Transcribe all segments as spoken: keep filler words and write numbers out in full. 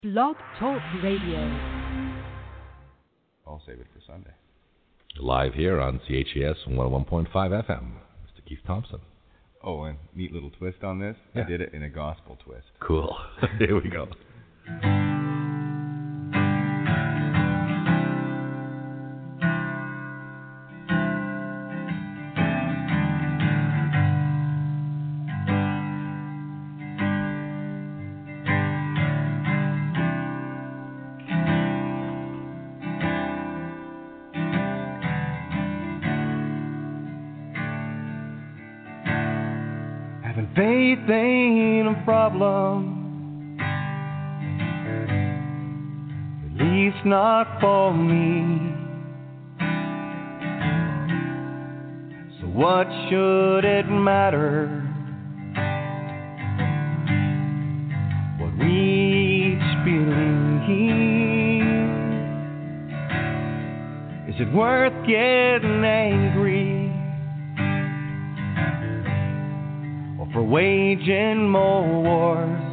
Blog Talk Radio. I'll save it for Sunday. Live here on C H E S one oh one point five F M. Mister Keith Thompson. Oh, and neat little twist on this. Yeah. I did it in a gospel twist. Cool. Here we go. Faith ain't a problem, at least not for me. So what should it matter what we each believe? Is it worth getting angry for waging more wars?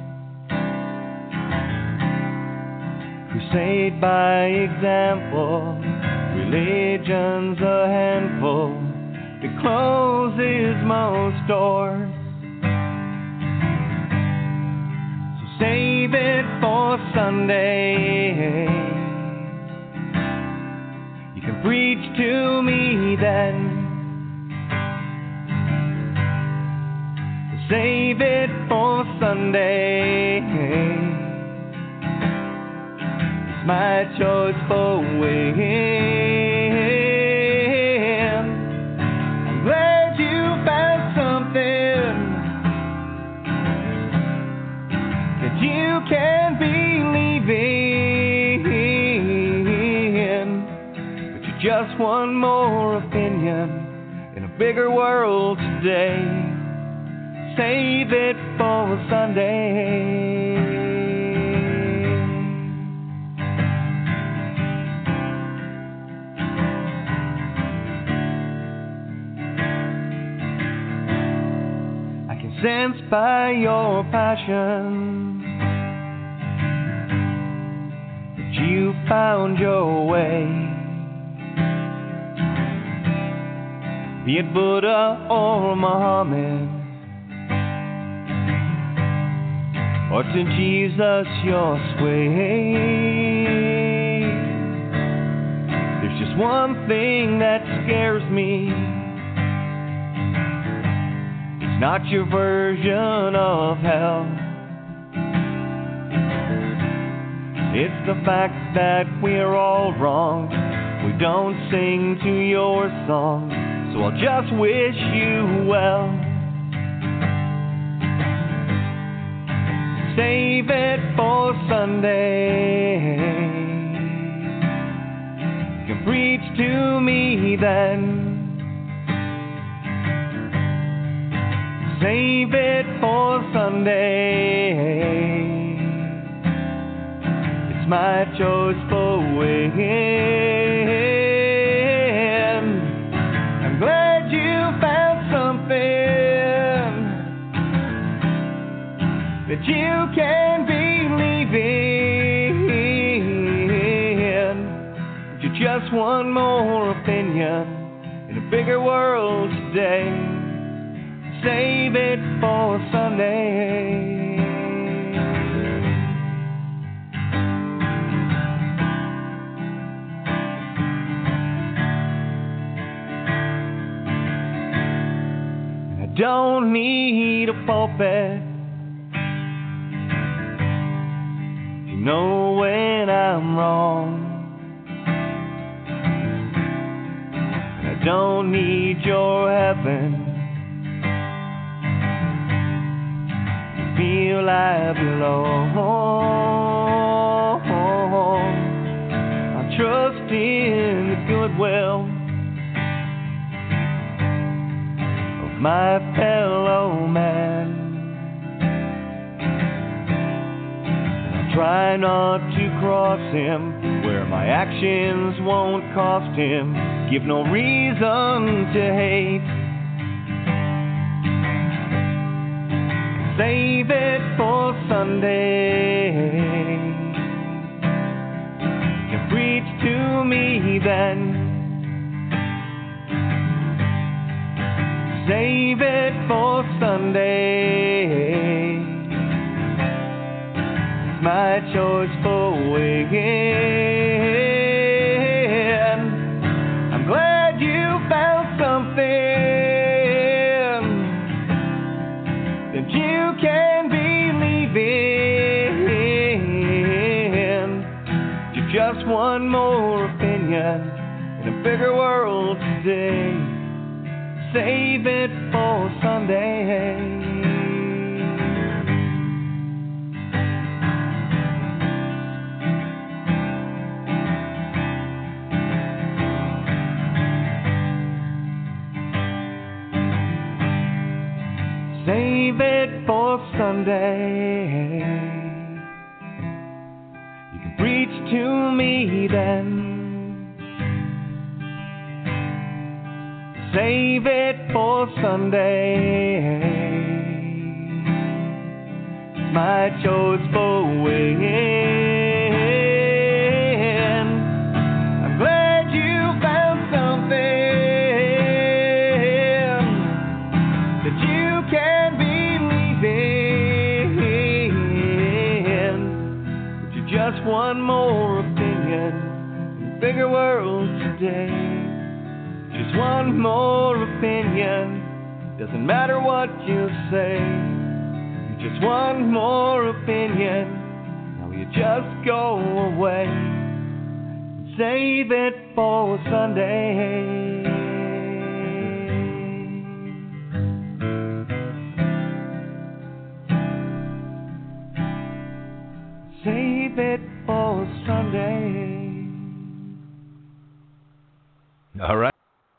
Crusade by example, religion's a handful, it closes most doors. So save it for Sunday. You can preach to me then. Save it for Sunday. It's my choice for when. I'm glad you found something that you can believe in. But you're just one more opinion in a bigger world today. Save it for Sunday. I can sense by your passion that you found your way. Be it Buddha or Muhammad, or to Jesus your sway. There's just one thing that scares me. It's not your version of hell. It's the fact that we're all wrong. We don't sing to your song. So I'll just wish you well. Save it for Sunday. You can preach to me then. Save it for Sunday. It's my choice for when. I'm glad you found something that you can believe in. But you're just one more opinion in a bigger world today. Save it for Sunday. I don't need a pulpit know when I'm wrong. And I don't need your heaven to feel I belong. I trust in the goodwill of my fellow man. Try not to cross him where my actions won't cost him. Give no reason to hate. Save it for Sunday. then. Save it for Sunday. It's my choice for weighing. I'm glad you found something that you can believe in. You're just one more opinion in a bigger world today. Save it for Sunday. Save it for Sunday. You can preach to me then. Save it for Sunday. It's my choice for weighing. I'm glad you found something that you can believe in. But you're just one more opinion in a bigger world today. Just one more opinion, doesn't matter what you say. Just one more opinion, now you just go away. Save it for Sunday. Save it for Sunday. All right.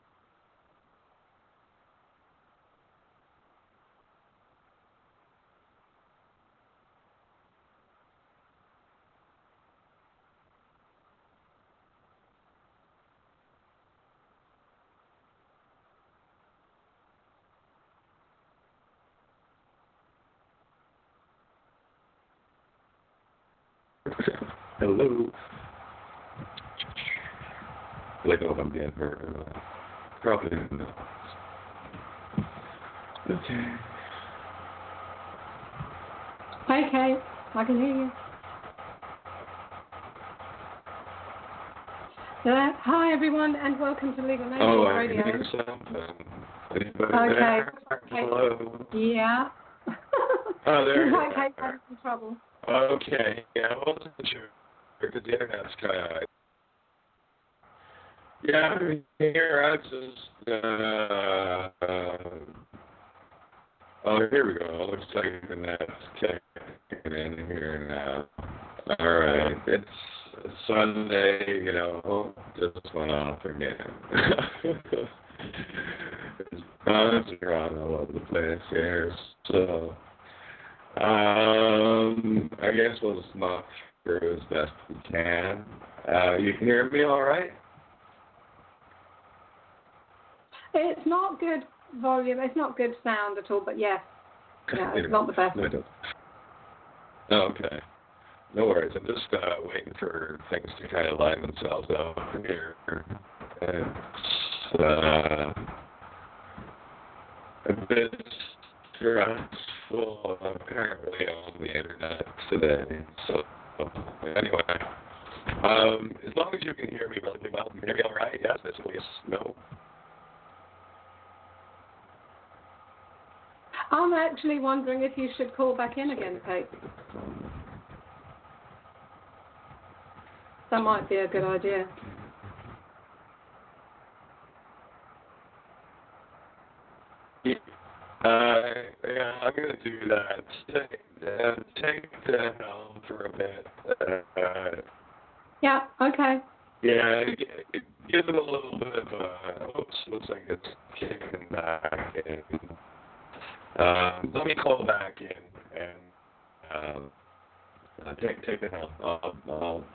Hello. Like, oh, I'm being heard. Uh, probably not. Okay. Okay, I can hear you. Uh, hi, everyone, and welcome to Legal Nation oh, Radio. I can hear something. Anybody Okay. there? Okay. Hello. Yeah. Oh, there you Okay, are. having some trouble. Okay. Yeah, I wasn't sure because the internet's kind of. Yeah, I'm here. I just. Uh, uh, oh, here we go. Looks like the net's kicking in here now. All right. It's Sunday, you know. Oh, just went off again. Bugs are on all over the place here. So, um, I guess we'll just knock through as best we can. Uh, you can hear me all right? It's not good volume. It's not good sound at all, but yes. Yeah, it's not the best. No, no, okay. No worries. I'm just uh, waiting for things to kind of line themselves up here. It's uh, a bit stressful, apparently, on the internet today. So, anyway, um, as long as you can hear me relatively well, can you hear me all right? Yes, that's a yes, no. I'm actually wondering if you should call back in again, Kate. That might be a good idea. Uh, yeah, I'm going to do that. Take, uh, take the helm for a bit. Uh, Yeah, okay. yeah, give it a little bit of a, oops, looks like it's kicking back in. Um, let me call back in and um, uh, take, take the helm. I'll, I'll,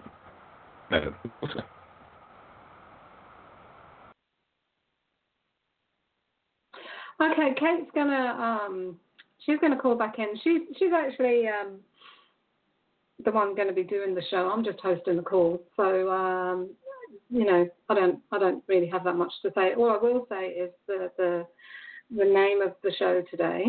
Okay, Kate's gonna um, she's gonna call back in. She's she's actually um, the one going to be doing the show. I'm just hosting the call. So um, you know, I don't I don't really have that much to say. All I will say is the the, the name of the show today.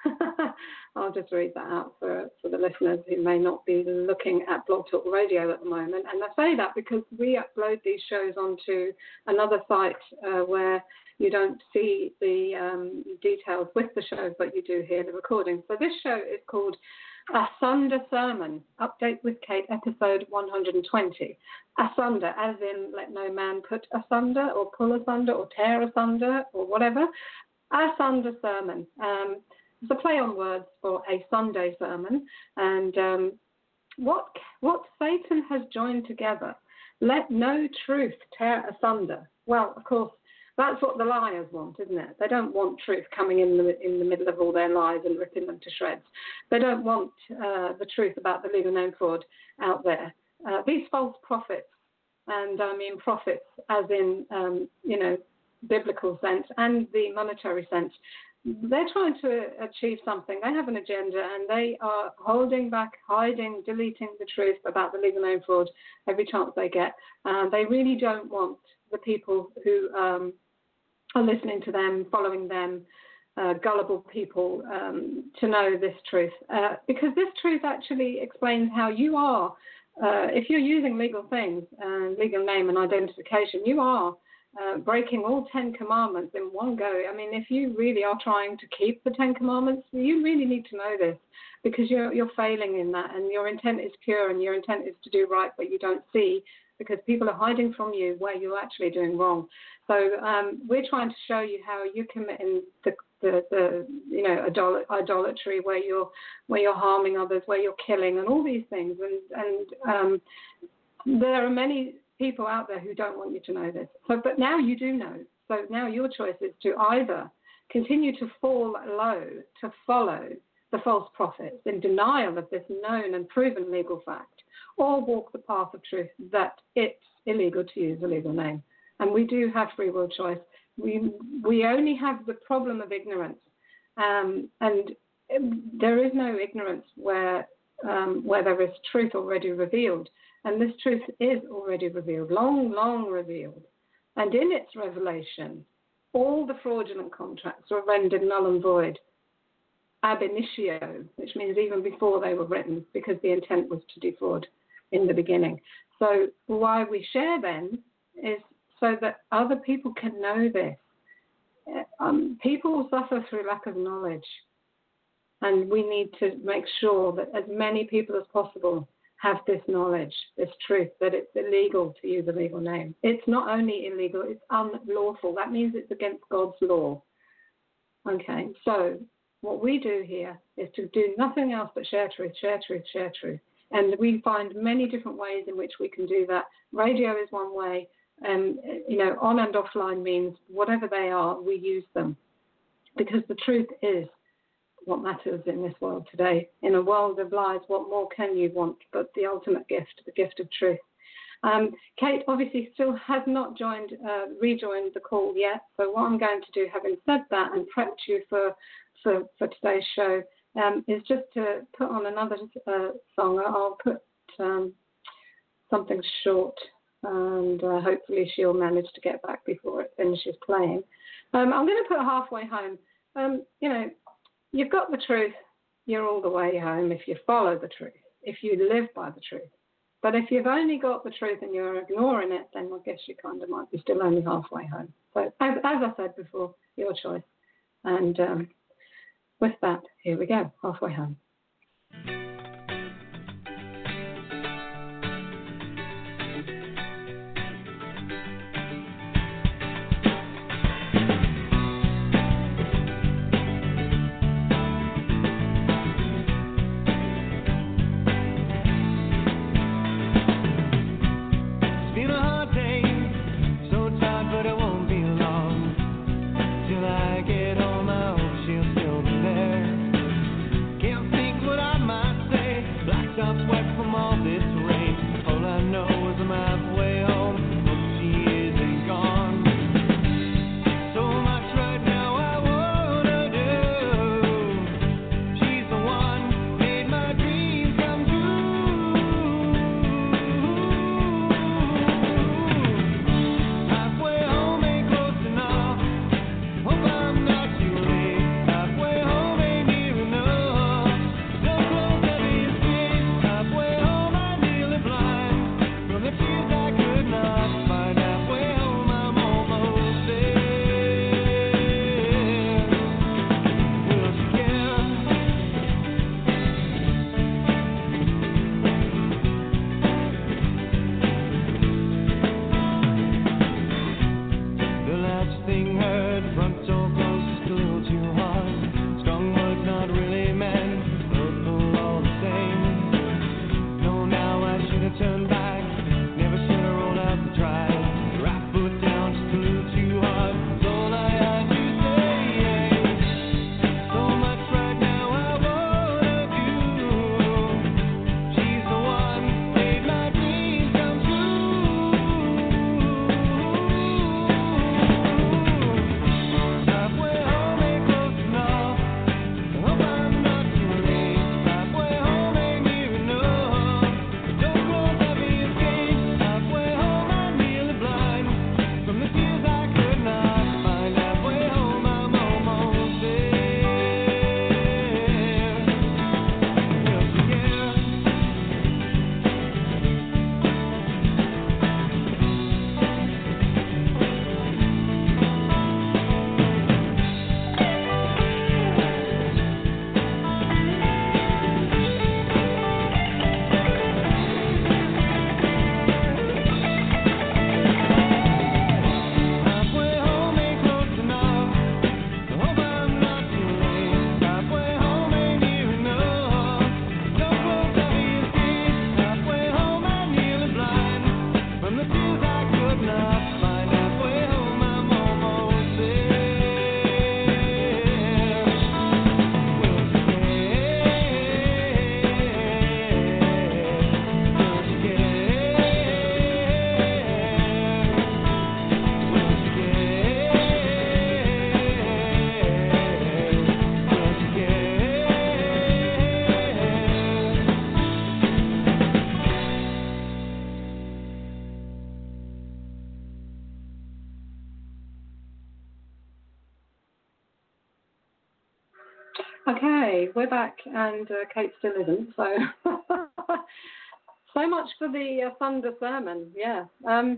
I'll just read that out for, for the listeners who may not be looking at Blog Talk Radio at the moment. And I say that because we upload these shows onto another site uh, where you don't see the um, details with the show, but you do hear the recording. So this show is called Asunder Sermon, Update with Kate, episode one hundred twenty. Asunder, as in let no man put asunder or pull asunder or tear asunder or whatever. Asunder Sermon. Um, it's a play on words for a Sunday sermon. And um, what what Satan has joined together, let no truth tear asunder. Well, of course, that's what the liars want, isn't it? They don't want truth coming in the in the middle of all their lies and ripping them to shreds. They don't want uh, the truth about the legal name fraud out there. Uh, these false prophets, and I mean prophets as in, um, you know, biblical sense and the monetary sense, they're trying to achieve something. They have an agenda, and they are holding back, hiding, deleting the truth about the legal name fraud every chance they get. Uh, they really don't want the people who um, are listening to them, following them, uh, gullible people, um, to know this truth. Uh, because this truth actually explains how you are, uh, if you're using legal things, uh, legal name and identification, you are uh, breaking all Ten Commandments in one go. I mean, if you really are trying to keep the Ten Commandments, you really need to know this, because you're, you're failing in that, and your intent is pure, and your intent is to do right, but you don't see, because people are hiding from you where you're actually doing wrong. So um, we're trying to show you how you're committing the, the, the you know, idol- idolatry, where you're where you're harming others, where you're killing, and all these things. And and um, there are many people out there who don't want you to know this. So, but now you do know. So now your choice is to either continue to fall low, to follow the false prophets in denial of this known and proven legal fact, or walk the path of truth that it's illegal to use a legal name. And we do have free will choice. We we only have the problem of ignorance, um, and there is no ignorance where um, where there is truth already revealed, and this truth is already revealed, long, long revealed. And in its revelation, all the fraudulent contracts were rendered null and void, ab initio, which means even before they were written, because the intent was to defraud in the beginning. So why we share then is so that other people can know this. Um, people suffer through lack of knowledge, and we need to make sure that as many people as possible have this knowledge, this truth, that it's illegal to use a legal name. It's not only illegal, it's unlawful. That means it's against God's law. Okay, so what we do here is to do nothing else but share truth, share truth, share truth. And we find many different ways in which we can do that. Radio is one way. Um, you know, on and offline means whatever they are, we use them. Because the truth is what matters in this world today. In a world of lies, what more can you want but the ultimate gift, the gift of truth? Um, Kate obviously still has not joined, uh, rejoined the call yet. So what I'm going to do, having said that and prepped you for, for, for today's show, um, is just to put on another uh, song. I'll put um, something short, and uh, hopefully she'll manage to get back before it finishes playing. Um, I'm going to put Halfway Home. Um, you know, you've got the truth, you're all the way home if you follow the truth, if you live by the truth. But if you've only got the truth and you're ignoring it, then I guess you kind of might be still only halfway home. So as, as I said before, your choice. And um, with that, here we go, Halfway Home. Get on my own, she'll still be there. Can't think what I might turn back. Never should have rolled out the drive. Right foot down, just a little too hard. That's all I had to say. So much right now I wanna do. She's the one, made my dreams come true. Halfway home ain't close enough. I hope I'm not too late. Halfway home ain't near enough. Don't close that be escape. Halfway home I'm nearly blind from the tears I could not find. Halfway home I'm almost there. Just again. Halfway home ain't close enough. I hope I'm not too late. Halfway home ain't near enough. Don't close that be escape. Halfway home I'm nearly blind from the tears I could not find. Halfway home I'm almost there. Once Okay, we're back, and uh, Kate still isn't. So, so much for the uh, thunder sermon. Yeah, um,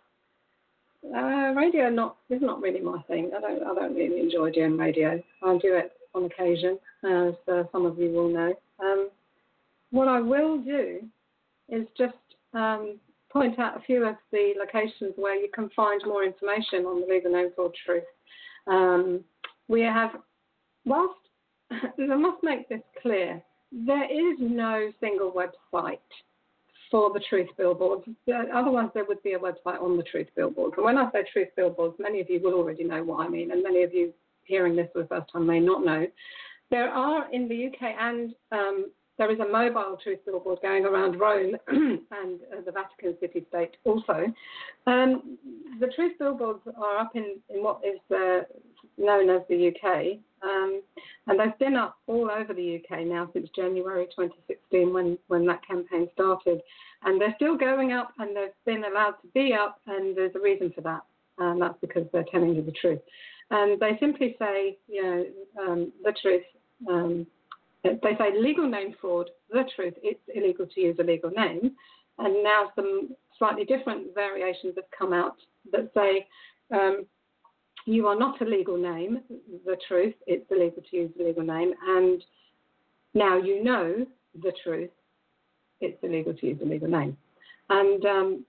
uh, radio not is not really my thing. I don't I don't really enjoy doing radio. I do it on occasion, as uh, some of you will know. Um, what I will do is just um, point out a few of the locations where you can find more information on the Legal Name Fraud Truth. Um, we have, whilst I must make this clear, there is no single website for the Truth Billboards. Otherwise, there would be a website on the Truth Billboards. And when I say Truth Billboards, many of you will already know what I mean, and many of you hearing this for the first time may not know. There are in the U K, and um, there is a mobile Truth Billboard going around Rome and uh, the Vatican City State also. Um, the Truth Billboards are up in, in what is uh, known as the U K. Um, and they've been up all over the U K now since January twenty sixteen when, when that campaign started. And they're still going up, and they've been allowed to be up, and there's a reason for that. And that's because they're telling you the truth. And they simply say, you know, um, the truth. Um, they say legal name fraud, the truth, it's illegal to use a legal name. And now some slightly different variations have come out that say, um, you are not a legal name, the truth, it's illegal to use a legal name, and now you know the truth, it's illegal to use a legal name. And um,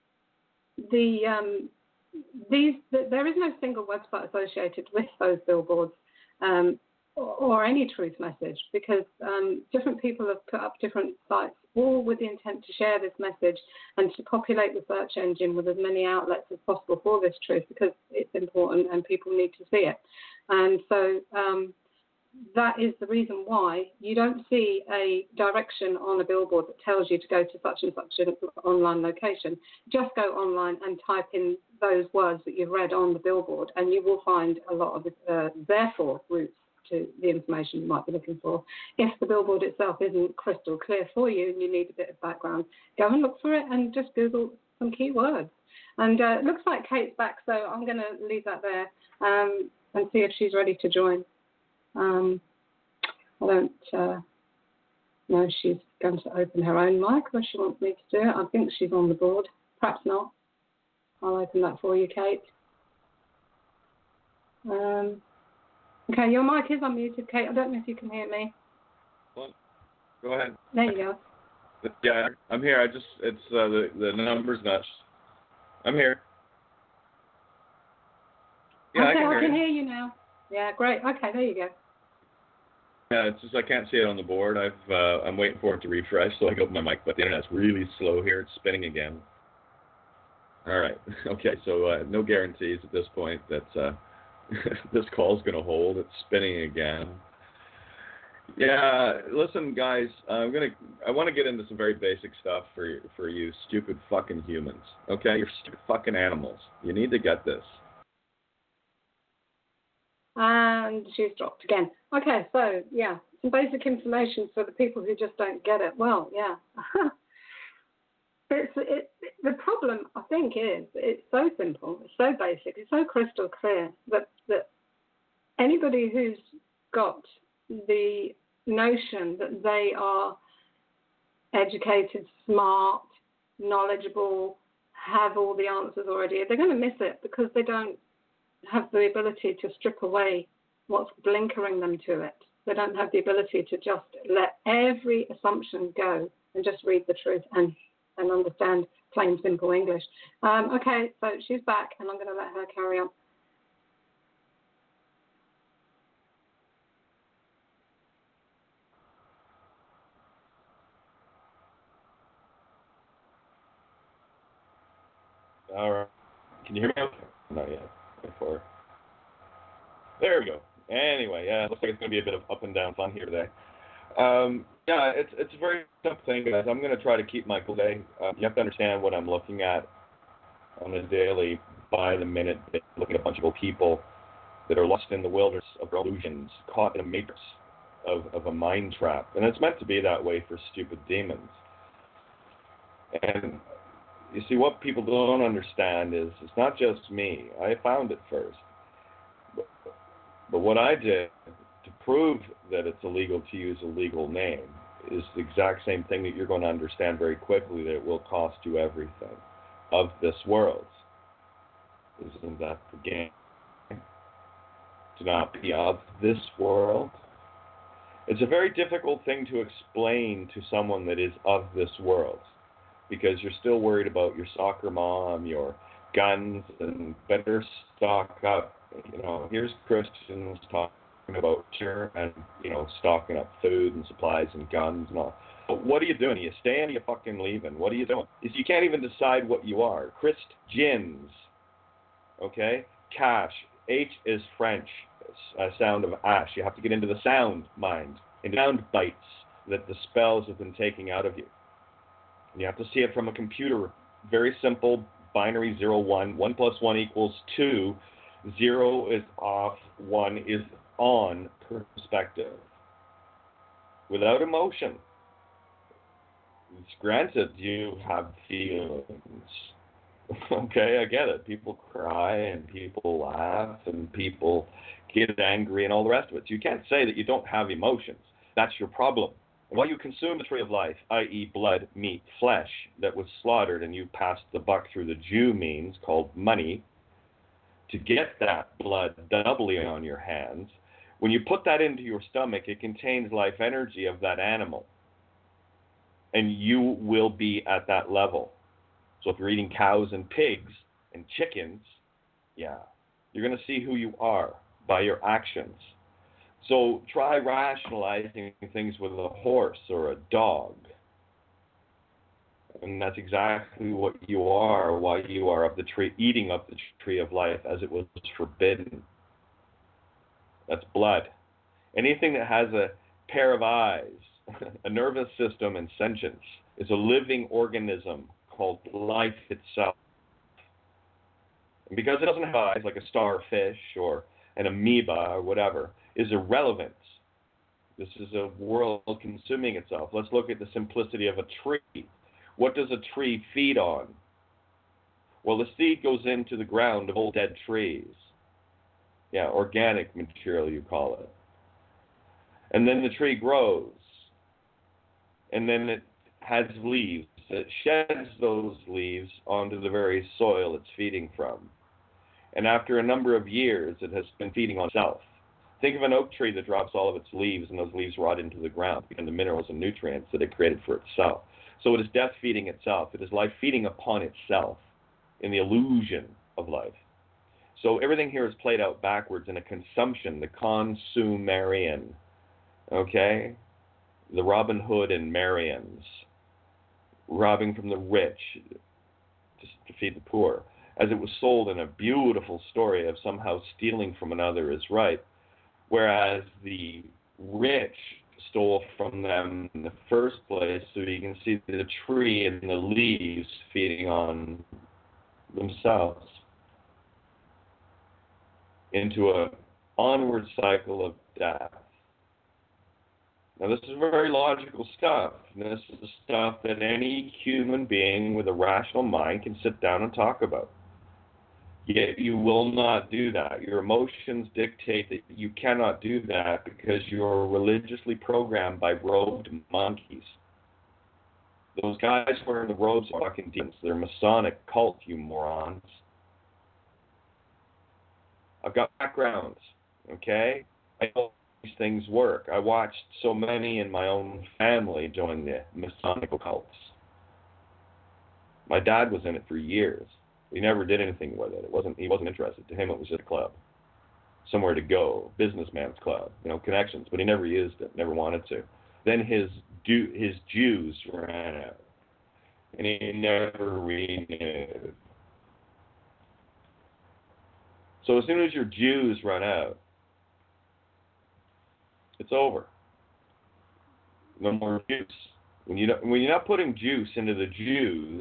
the um, these the, there is no single website associated with those billboards um, or, or any truth message, because um, different people have put up different sites, all with the intent to share this message and to populate the search engine with as many outlets as possible for this truth, because it's important and people need to see it. And so um, that is the reason why you don't see a direction on a billboard that tells you to go to such and such an online location. Just go online and type in those words that you've read on the billboard, and you will find a lot of uh, therefore routes to the information you might be looking for. If the billboard itself isn't crystal clear for you and you need a bit of background, go and look for it and just Google some keywords. And uh, it looks like Kate's back, so I'm going to leave that there um, and see if she's ready to join. Um, I don't uh, know if she's going to open her own mic or she wants me to do it. I think she's on the board. Perhaps not. I'll open that for you, Kate. Um, okay, your mic is unmuted, Kate. I don't know if you can hear me. Well, go ahead. There you go. Yeah, I'm here. I just, it's, uh, the, the number's nuts. I'm here. Yeah, okay, I can, I hear, can you. hear you now. Yeah, great. Okay, there you go. Yeah, it's just I can't see it on the board. I've uh, I'm waiting for it to refresh so I can open my mic, but the internet's really slow here. It's spinning again. All right. Okay. So uh, no guarantees at this point that uh, this call's going to hold. It's spinning again. Yeah. Listen, guys. I'm gonna. I want to get into some very basic stuff for for you, stupid fucking humans. Okay, you're stupid fucking animals. You need to get this. And she's dropped again. Okay, so yeah, some basic information for the people who just don't get it. Well, yeah. it's it, the problem, I think, is it's so simple, it's so basic, it's so crystal clear that that anybody who's got the notion that they are educated, smart, knowledgeable, have all the answers already, they're going to miss it because they don't have the ability to strip away what's blinkering them to it. They don't have the ability to just let every assumption go and just read the truth and, and understand plain, simple English. Um, okay, so she's back, and I'm going to let her carry on. All right. Can you hear me? Not yet. Before. There we go. Anyway, yeah, it looks like it's going to be a bit of up and down fun here today. Um, yeah, it's it's a very simple thing, guys. I'm going to try to keep my cool day. Uh, you have to understand what I'm looking at on a daily, by the minute, looking at a bunch of people that are lost in the wilderness of illusions, caught in a matrix of, of a mind trap. And it's meant to be that way for stupid demons. And you see, what people don't understand is it's not just me. I found it first. But, but what I did to prove that it's illegal to use a legal name is the exact same thing that you're going to understand very quickly, that it will cost you everything of this world. Isn't that the game? To not be of this world. It's a very difficult thing to explain to someone that is of this world, because you're still worried about your soccer mom, your guns, and better stock up. You know, here's Christians talking about sure and, you know, stocking up food and supplies and guns and all. But what are you doing? Are you staying or are you fucking leaving? What are you doing? You see, you can't even decide what you are. Christians, okay? Cash. H is French, a sound of ash. You have to get into the sound mind, and sound bites that the spells have been taking out of you. And you have to see it from a computer. Very simple, binary zero, one. One plus one equals two. Zero is off, one is on perspective. Without emotion. It's granted you have feelings. Okay, I get it. People cry and people laugh and people get angry and all the rest of it. So you can't say that you don't have emotions. That's your problem. While you consume the tree of life, that is blood, meat, flesh, that was slaughtered, and you passed the buck through the Jew means called money to get that blood doubly on your hands, when you put that into your stomach, it contains life energy of that animal. And you will be at that level. So if you're eating cows and pigs and chickens, yeah, you're going to see who you are by your actions. So try rationalizing things with a horse or a dog. And that's exactly what you are while you are of the tree, eating of the tree of life as it was forbidden. That's blood. Anything that has a pair of eyes, a nervous system, and sentience is a living organism called life itself. And because it doesn't have eyes like a starfish or an amoeba or whatever, is irrelevant. This is a world consuming itself. Let's look at the simplicity of a tree. What does a tree feed on? Well, the seed goes into the ground of old dead trees. Yeah, organic material, you call it. And then the tree grows. And then it has leaves. It sheds those leaves onto the very soil it's feeding from. And after a number of years, it has been feeding on itself. Think of an oak tree that drops all of its leaves, and those leaves rot into the ground, become the minerals and nutrients that it created for itself. So it is death feeding itself. It is life feeding upon itself in the illusion of life. So everything here is played out backwards in a consumption, the consumerian Okay? The Robin Hood and Marians, robbing from the rich to, to feed the poor, as it was sold in a beautiful story of somehow stealing from another is right, whereas the rich stole from them in the first place so you can see the tree and the leaves feeding on themselves into a onward cycle of death. Now, this is very logical stuff. This is the stuff that any human being with a rational mind can sit down and talk about. Yet you will not do that. Your emotions dictate that you cannot do that because you're religiously programmed by robed monkeys. Those guys wearing the robes are fucking demons. They're Masonic cult, you morons. I've got backgrounds, okay? I know these things work. I watched so many in my own family join the Masonic cults. My dad was in it for years. He never did anything with it. It wasn't. He wasn't interested. To him, it was just a club, somewhere to go, businessman's club, you know, connections. But he never used it. Never wanted to. Then his du- his Jews ran out, and he never renewed. So as soon as your Jews run out, it's over. No more juice. When you don't, when you're not putting juice into the Jews,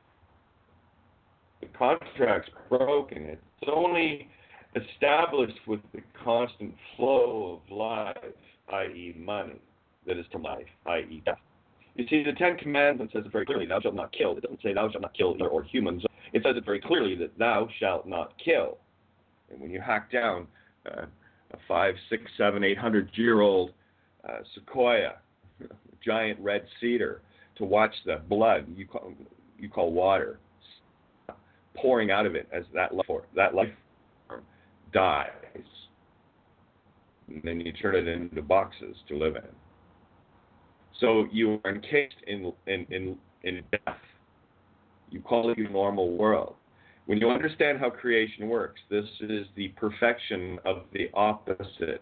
the contract's broken. It's only established with the constant flow of life, that is money, that is to life, that is death. You see, the Ten Commandments says it very clearly, thou shalt not kill. It doesn't say thou shalt not kill either or humans. It says it very clearly that thou shalt not kill. And when you hack down uh, a five, six, seven, eight hundred year old uh, sequoia, giant red cedar, to watch the blood you call, you call water pouring out of it as that life form, that life form dies, and then you turn it into boxes to live in. So you are encased in in in, in death. You call it your normal world. When you understand how creation works, this is the perfection of the opposite.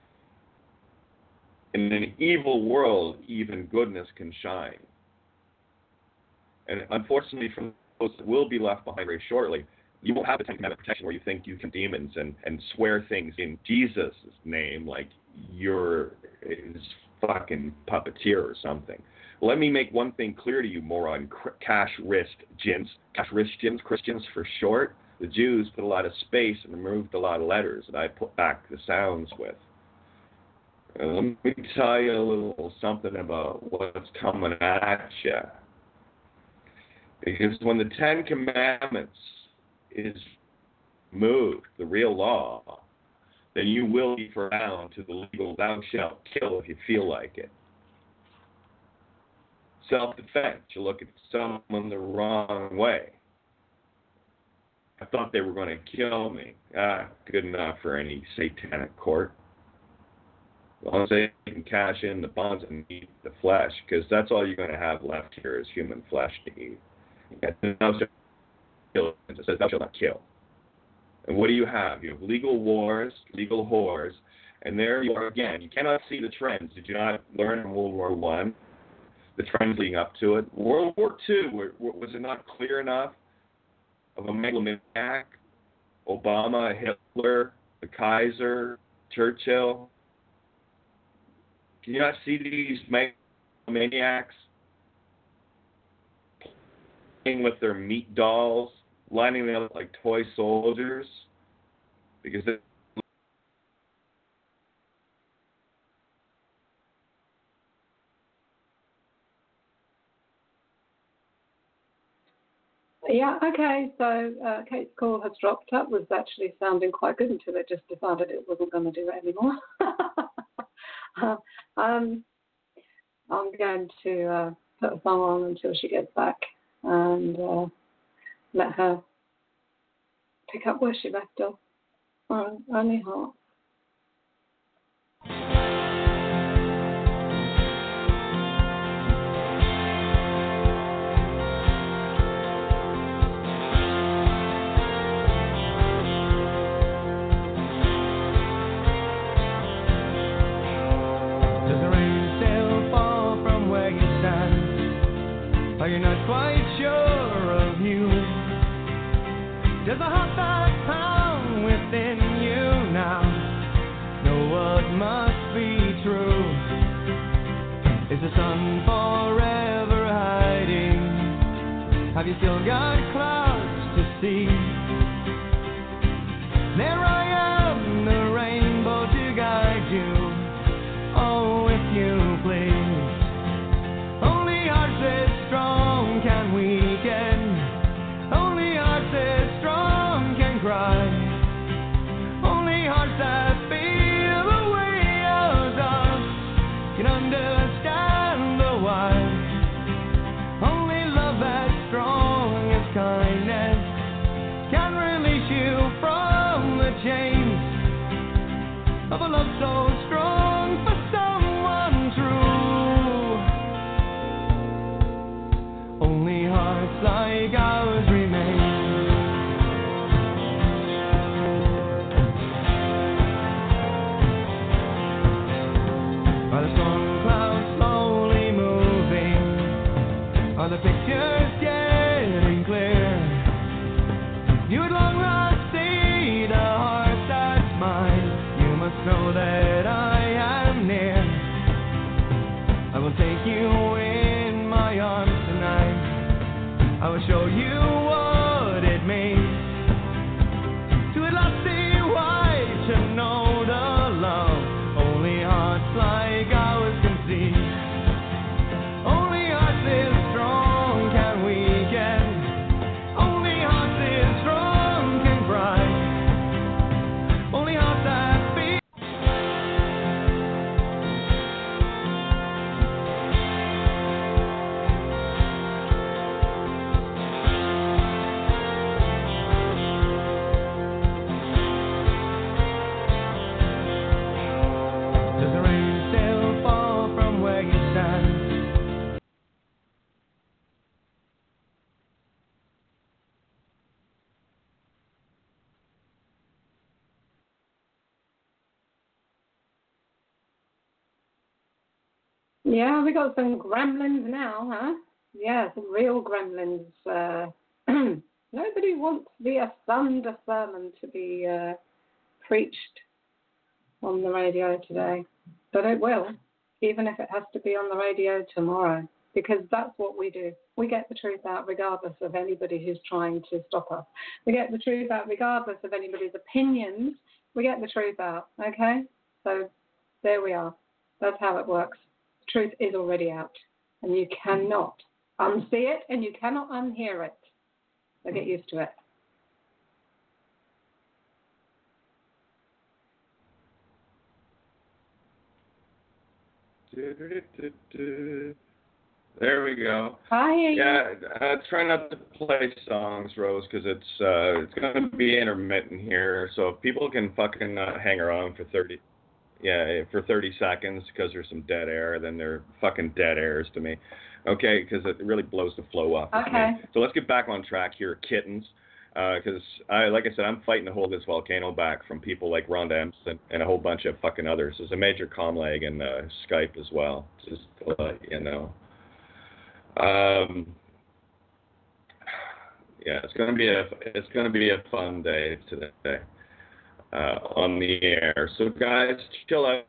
In an evil world, even goodness can shine. And unfortunately, for those that will be left behind very shortly, you won't have the Ten Commandment protection where you think you can demons and, and swear things in Jesus' name like you're his fucking puppeteer or something. Let me make one thing clear to you, moron, cash-wrist jins, cash-wrist jins, Christians for short. The Jews put a lot of space and removed a lot of letters that I put back the sounds with. And let me tell you a little something about what's coming at you. Because when the Ten Commandments is moved, the real law, then you will be bound to the legal thou shalt kill if you feel like it. Self-defense, you look at someone the wrong way. I thought they were going to kill me. Ah, good enough for any satanic court. As long as they can cash in the bonds and eat the flesh, because that's all you're going to have left here is human flesh to eat. And thou shalt kill. It says thou shalt not kill. And what do you have? You have legal wars, legal whores, and there you are again. You cannot see the trends. Did you not learn in World War One? The trends leading up to it. World War Two, was it not clear enough of a megalomaniac? Obama, Hitler, the Kaiser, Churchill. Can you not see these megalomaniacs playing with their meat dolls, lining them up like toy soldiers? Because they Yeah, okay, so uh, Kate's call has dropped. That was actually sounding quite good until it just decided it wasn't going to do it anymore. uh, um, I'm going to uh, put a song on until she gets back and uh, let her pick up where she left off. Oh, only heart. quite sure of you. Does a heart that pound within you now know what must be true? Is the sun forever hiding? Have you still got clouds to see? There I am, the rainbow to guide you. Oh, if you please. Only hearts as strong can weaken. Only hearts as strong can cry. Only hearts that feel the way ours does can understand the why. Only love as strong as kindness can release you from the chains of a love so strong for someone true. Only hearts like ours remain. Are the storm clouds slowly moving? Are the pictures getting clear? You would long not see the heart that's mine. You must know that I am near. I will take you in my arms tonight. I will show you what it means to at last see why, to know the love only hearts like ours can see. Only hearts is strong can weaken. Only hearts is strong can cry. Only hearts that beat. Does the rain still fall from where you stand? Yeah, we got some gremlins now, huh? Yeah, some real gremlins. Uh, nobody wants the Asunder sermon to be uh, preached on the radio today, but it will, even if it has to be on the radio tomorrow, because that's what we do. We get the truth out regardless of anybody who's trying to stop us. We get the truth out regardless of anybody's opinions. We get the truth out, okay? So there we are. That's how it works. The truth is already out, and you cannot unsee it, and you cannot unhear it. So get used to it. There we go. Hi. Yeah, uh, try not to play songs, Rose, because it's uh, it's going to be intermittent here. So if people can fucking uh, hang around for thirty, yeah, for thirty seconds because there's some dead air, then they're fucking dead airs to me. Okay, because it really blows the flow off. Okay. So let's get back on track here, kittens. Because uh, I, like I said, I'm fighting to hold this volcano back from people like Rhonda Empson and a whole bunch of fucking others. There's a major comm lag in uh, Skype as well, just to let you know. Um, yeah, it's gonna be a it's gonna be a fun day today uh, on the air. So guys, chill out.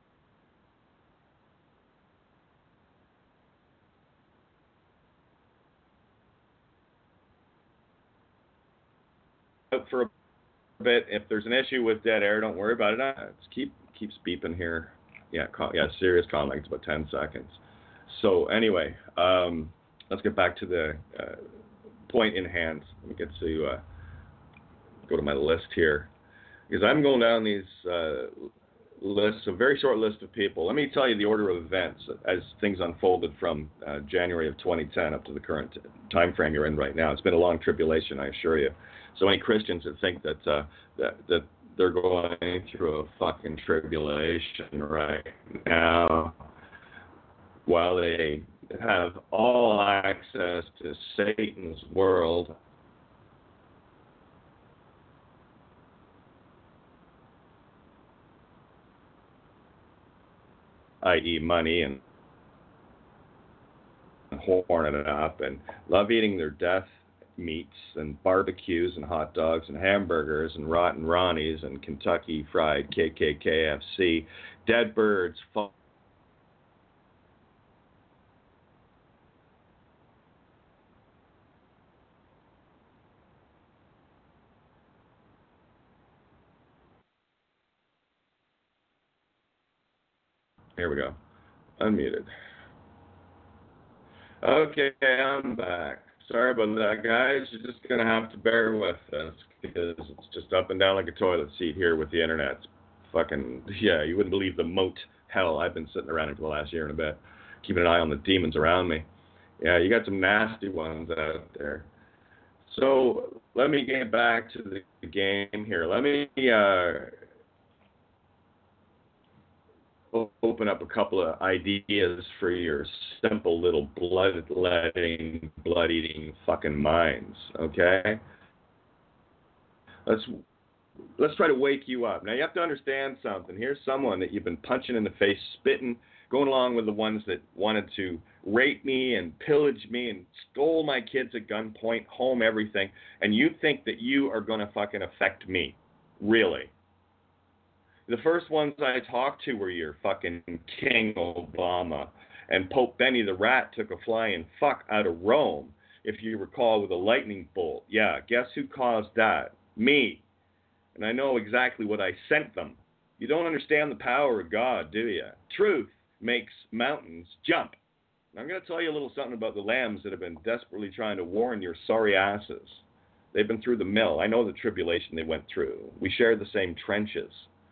For a bit. If there's an issue with dead air, don't worry about it. Uh, Just keep keeps beeping here. Yeah, call, yeah, serious comm lag. It's about ten seconds. So anyway, um, let's get back to the uh, point in hand. Let me get to uh, go to my list here, because I'm going down these uh, lists, a very short list of people. Let me tell you the order of events as things unfolded from uh, January of twenty ten up to the current time frame you're in right now. It's been a long tribulation, I assure you. So any Christians that think that uh, that that they're going through a fucking tribulation right now, while they have all access to Satan's world, that is money and pouring it up and love eating their death meats and barbecues and hot dogs and hamburgers and rotten Ronnies and Kentucky Fried K K K F C, dead birds, fall. Here we go. Unmuted. Okay, I'm back. Sorry about that, guys. You're just going to have to bear with us because it's just up and down like a toilet seat here with the internet. It's fucking, yeah, you wouldn't believe the moat hell I've been sitting around for the last year and a bit, keeping an eye on the demons around me. Yeah, you got some nasty ones out there. So let me get back to the game here. Let me uh, open up a couple of ideas for your simple little blood-letting, blood-eating fucking minds, okay? Let's let's try to wake you up. Now, you have to understand something. Here's someone that you've been punching in the face, spitting, going along with the ones that wanted to rape me and pillage me and stole my kids at gunpoint, home, everything, and you think that you are going to fucking affect me. Really? The first ones I talked to were your fucking King Obama, and Pope Benny the Rat took a flying fuck out of Rome, if you recall, with a lightning bolt. Yeah, guess who caused that? Me. And I know exactly what I sent them. You don't understand the power of God, do you? Truth makes mountains jump. And I'm going to tell you a little something about the lambs that have been desperately trying to warn your sorry asses. They've been through the mill. I know the tribulation they went through. We shared the same trenches.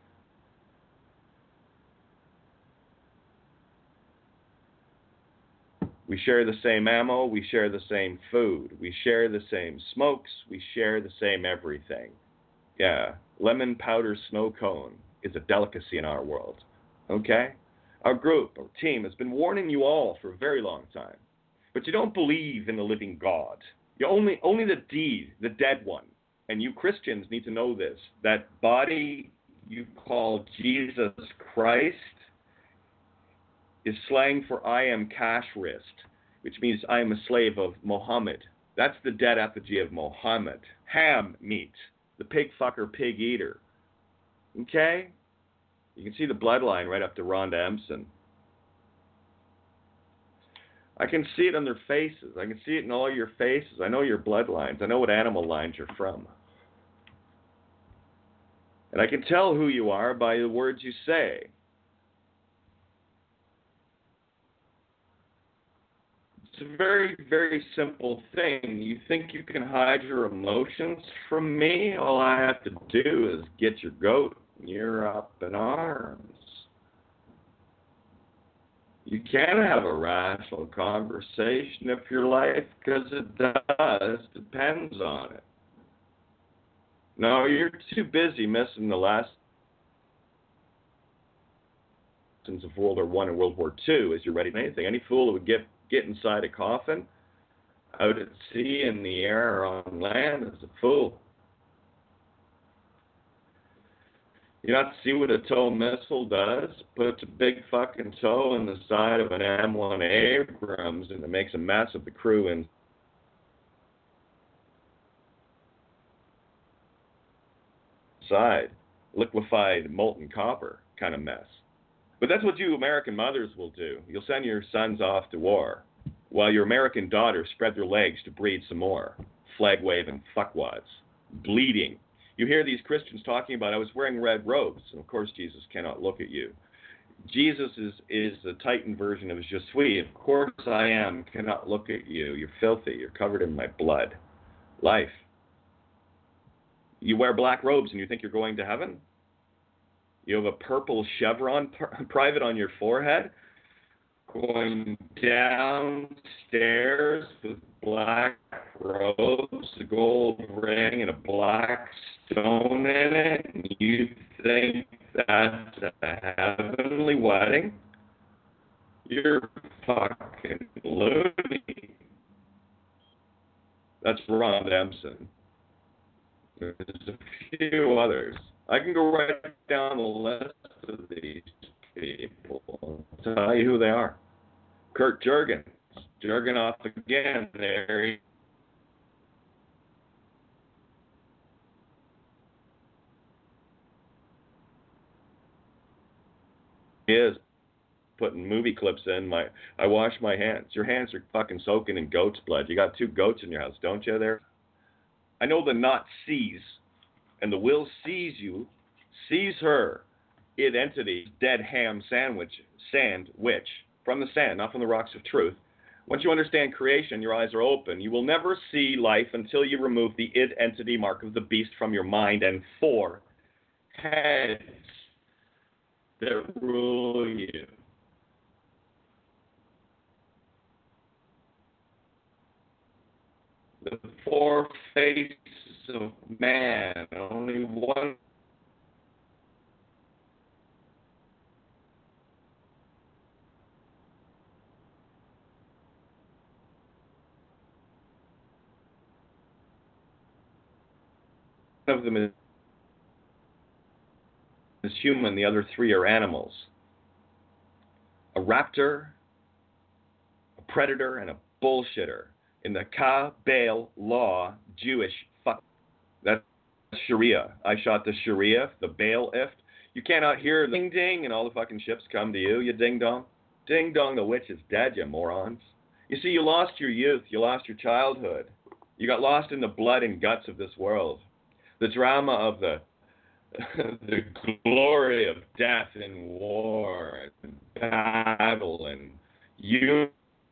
We share the same ammo, we share the same food, we share the same smokes, we share the same everything. Yeah, lemon powder snow cone is a delicacy in our world, okay? Our group, our team has been warning you all for a very long time, but you don't believe in the living God. You only, only the deed, the dead one, and you Christians need to know this, that body you call Jesus Christ is slang for I am cash wrist, which means I am a slave of Mohammed. That's the dead effigy of Mohammed. Ham meat, the pig fucker, pig eater. Okay? You can see the bloodline right up to Rhonda Empson. I can see it on their faces. I can see it in all your faces. I know your bloodlines. I know what animal lines you're from. And I can tell who you are by the words you say. It's a very, very simple thing. You think you can hide your emotions from me? All I have to do is get your goat, and you're up in arms. You can have a rational conversation if your life, because it does, depends on it. No, you're too busy missing the lessons of World War One and World War Two as you're ready for anything. Any fool who would get get inside a coffin, out at sea, in the air, or on land is a fool. You not see what a tow missile does? Puts a big fucking toe in the side of an M one Abrams and it makes a mess of the crew inside. Liquefied molten copper kind of mess. But that's what you American mothers will do. You'll send your sons off to war, while your American daughters spread their legs to breed some more flag-waving fuckwads, bleeding. You hear these Christians talking about, I was wearing red robes, and of course Jesus cannot look at you. Jesus is, is the Titan version of Je suis. Of course I am, cannot look at you. You're filthy. You're covered in my blood. Life. You wear black robes and you think you're going to heaven? You have a purple chevron pr- private on your forehead, going downstairs with black robes, a gold ring, and a black stone in it, and you think that's a heavenly wedding? You're fucking loony. That's Ron Empson. There's a few others. I can go right down the list of these people and tell you who they are. Kurt Jurgens, jerking off again there. He is putting movie clips in. My, I wash my hands. Your hands are fucking soaking in goat's blood. You got two goats in your house, don't you? There. I know the not sees, and the will sees you, sees her. It entity, dead ham sandwich, sand witch, from the sand, not from the rocks of truth. Once you understand creation, your eyes are open. You will never see life until you remove the id entity mark of the beast from your mind and four heads that rule you. The four faces of man, only one of them is human, the other three are animals. A raptor, a predator, and a bullshitter. In the Ka-Bail law, Jewish fuck, that's Sharia. I shot the Sharia, the Baal-ift. You cannot hear the ding-ding and all the fucking ships come to you, you ding-dong. Ding-dong, the witch is dead, you morons. You see, you lost your youth, you lost your childhood. You got lost in the blood and guts of this world. The drama of the the glory of death and war and battle and you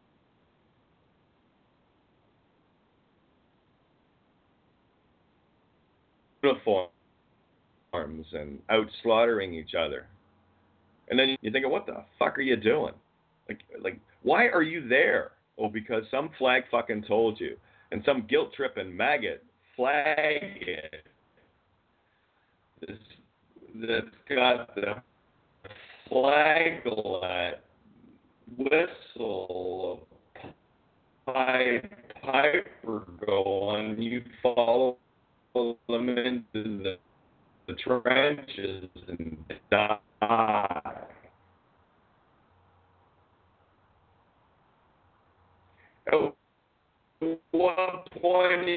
uniforms and out slaughtering each other. And then you think, what the fuck are you doing? Like, like, why are you there? Oh, because some flag fucking told you. And some guilt-tripping maggot flag this, that's got the flaglet whistle pipe, piper going, you follow them into the, the trenches and die. At what point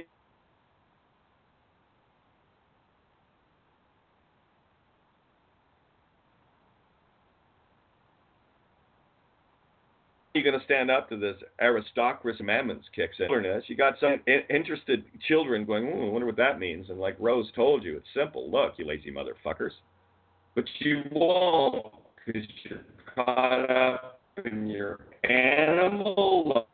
you're going to stand up to this aristocracy amendments kicks in? You got some I- interested children going, ooh, I wonder what that means. And like Rose told you, it's simple. Look, you lazy motherfuckers. But you won't because you're caught up in your animal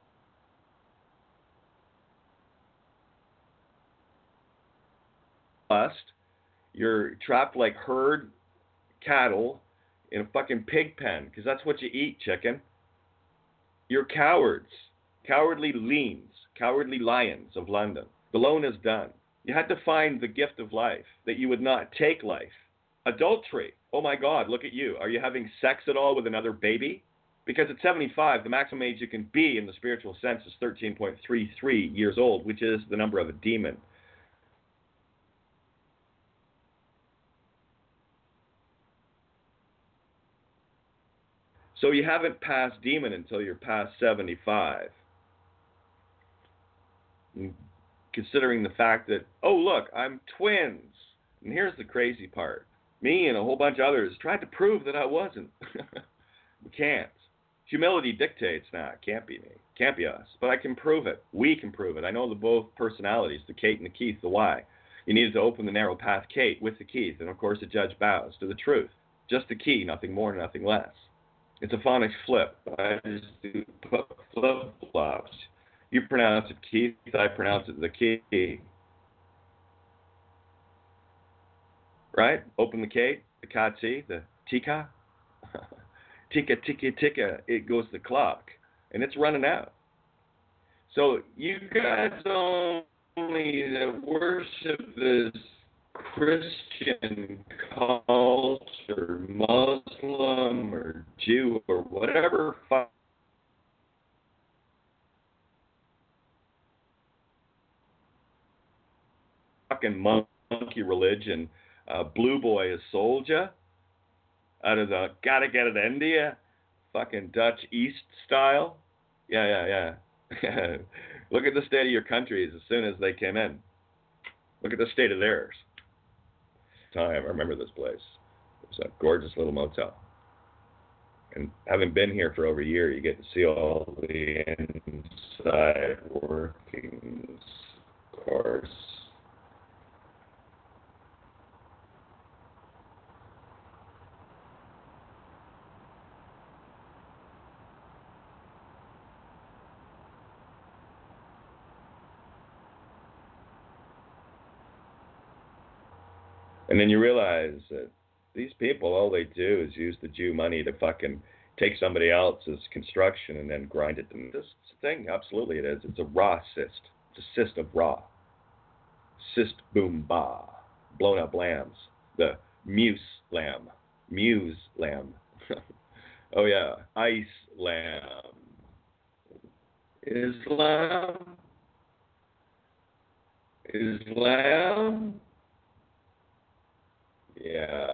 lust. You're trapped like herd cattle in a fucking pig pen because that's what you eat, chicken. You're cowards, cowardly leans, cowardly lions of London. The loan is done. You had to find the gift of life, that you would not take life. Adultery. Oh my God, look at you. Are you having sex at all with another baby? Because at seventy-five, the maximum age you can be in the spiritual sense is thirteen point three three years old, which is the number of a demon. So you haven't passed demon until you're past seventy-five. And considering the fact that, oh, look, I'm twins. And here's the crazy part. Me and a whole bunch of others tried to prove that I wasn't. We can't. Humility dictates, nah, it can't be me. Can't be us. But I can prove it. We can prove it. I know the both personalities, the Kate and the Keith, the why. You needed to open the narrow path, Kate, with the Keith. And, of course, the judge bows to the truth. Just the key, nothing more, nothing less. It's a phonics flip. I just do flip-flops. You pronounce it Keith, I pronounce it the key. Right? Open the Kate, the Katsi, the Tika. Tika, tika, tika, it goes the clock. And it's running out. So you guys only worship this Christian culture, Muslim or Jew or whatever fucking monkey religion uh, Blue Boy has sold you out of the gotta get it India fucking Dutch East style. Yeah, yeah, yeah. Look at the state of your countries as soon as they came in. Look at the state of theirs. Time, I remember this place. It was a gorgeous little motel. And having been here for over a year, you get to see all the inside workings, of course. And then you realize that these people, all they do is use the Jew money to fucking take somebody else's construction and then grind it to this thing. Absolutely it is. It's a raw cyst. It's a cyst of raw. Cyst boom ba. Blown up lambs. The muse lamb. Muse lamb. Oh yeah. Ice lamb. Islam. Islam. Yeah.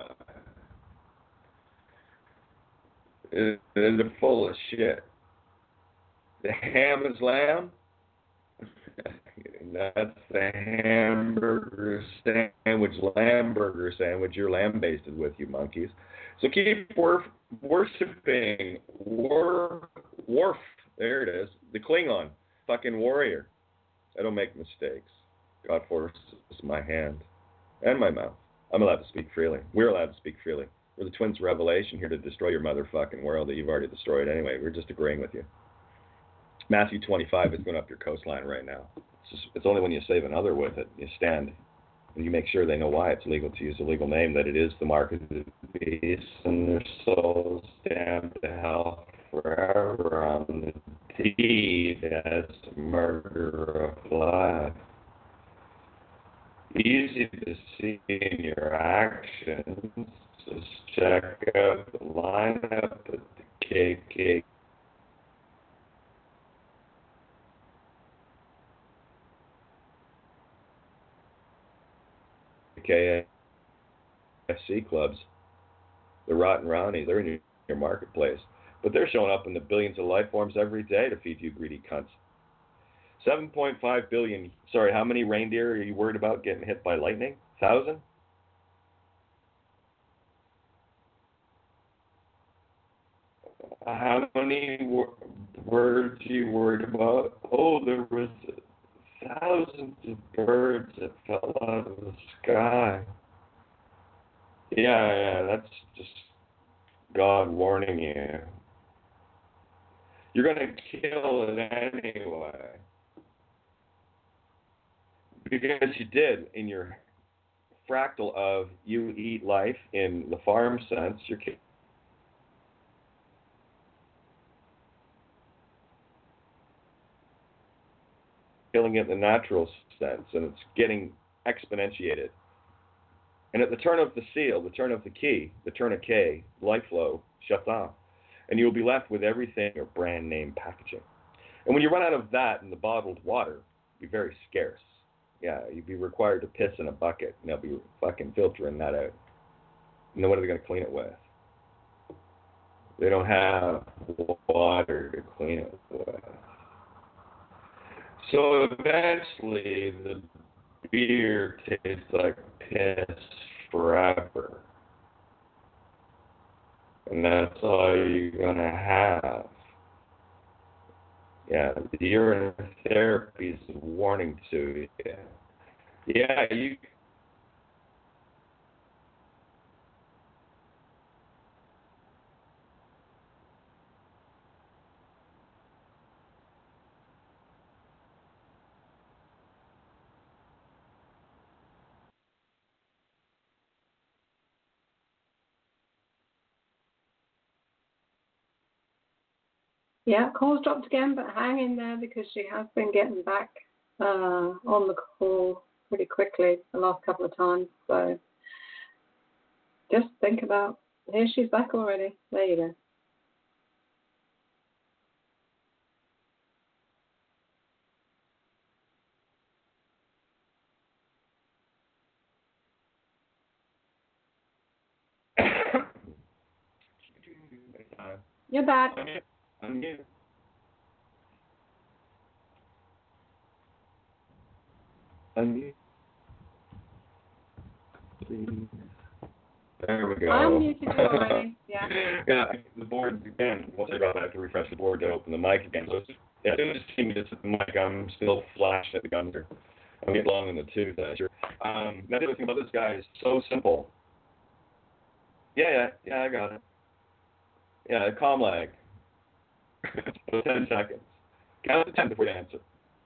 They're full of shit. The ham is lamb. That's the hamburger sandwich, lamb burger sandwich you're lamb-basted with, you monkeys. So keep wor- worshipping War, Worf. There it is. The Klingon. Fucking warrior. I don't make mistakes. God forces my hand and my mouth. I'm allowed to speak freely. We're allowed to speak freely. We're the twins of Revelation here to destroy your motherfucking world that you've already destroyed anyway. We're just agreeing with you. Matthew twenty-five is going up your coastline right now. It's, just, it's only when you save another with it, you stand, and you make sure they know why it's legal to use a legal name, that it is the mark of the beast, and their souls damned to hell forever on the deed as murder of life. Easy to see in your actions. Just check out the lineup at the K K K F C clubs. The Rotten Roundy, they're in your, your marketplace. But they're showing up in the billions of life forms every day to feed you greedy cunts. seven point five billion, sorry, how many reindeer are you worried about getting hit by lightning? Thousand? How many wor- birds are you worried about? Oh, there was thousands of birds that fell out of the sky. Yeah, yeah, that's just God warning you. You're going to kill it anyway. Because you did in your fractal of you eat life in the farm sense, you're killing it in the natural sense, and it's getting exponentiated. And at the turn of the seal, the turn of the key, the turn of K, life flow shuts off. And you'll be left with everything or brand name packaging. And when you run out of that in the bottled water, it'll be very scarce. Yeah, you'd be required to piss in a bucket, and they'll be fucking filtering that out. And then what are they going to clean it with? They don't have water to clean it with. So eventually, the beer tastes like piss forever. And that's all you're going to have. Yeah, the urine therapy is a warning to you. Yeah, you... Yeah, call's dropped again, but hang in there because she has been getting back uh, on the call pretty quickly the last couple of times. So just think about, here she's back already. There you go. You're back. I'm here. Unmute. Please. There we go. I'm muted already. Yeah. Yeah, the board again. Once I got, I have to refresh the board to open the mic again. So it's just, yeah, as soon as she gets the mic, I'm still flashing at the gunner. I'm getting long in the tooth, uh, sure. Um, now the other thing about this guy is so simple. Yeah, yeah, yeah, I got it. Yeah, calm lag. ten seconds. Count to ten before you answer.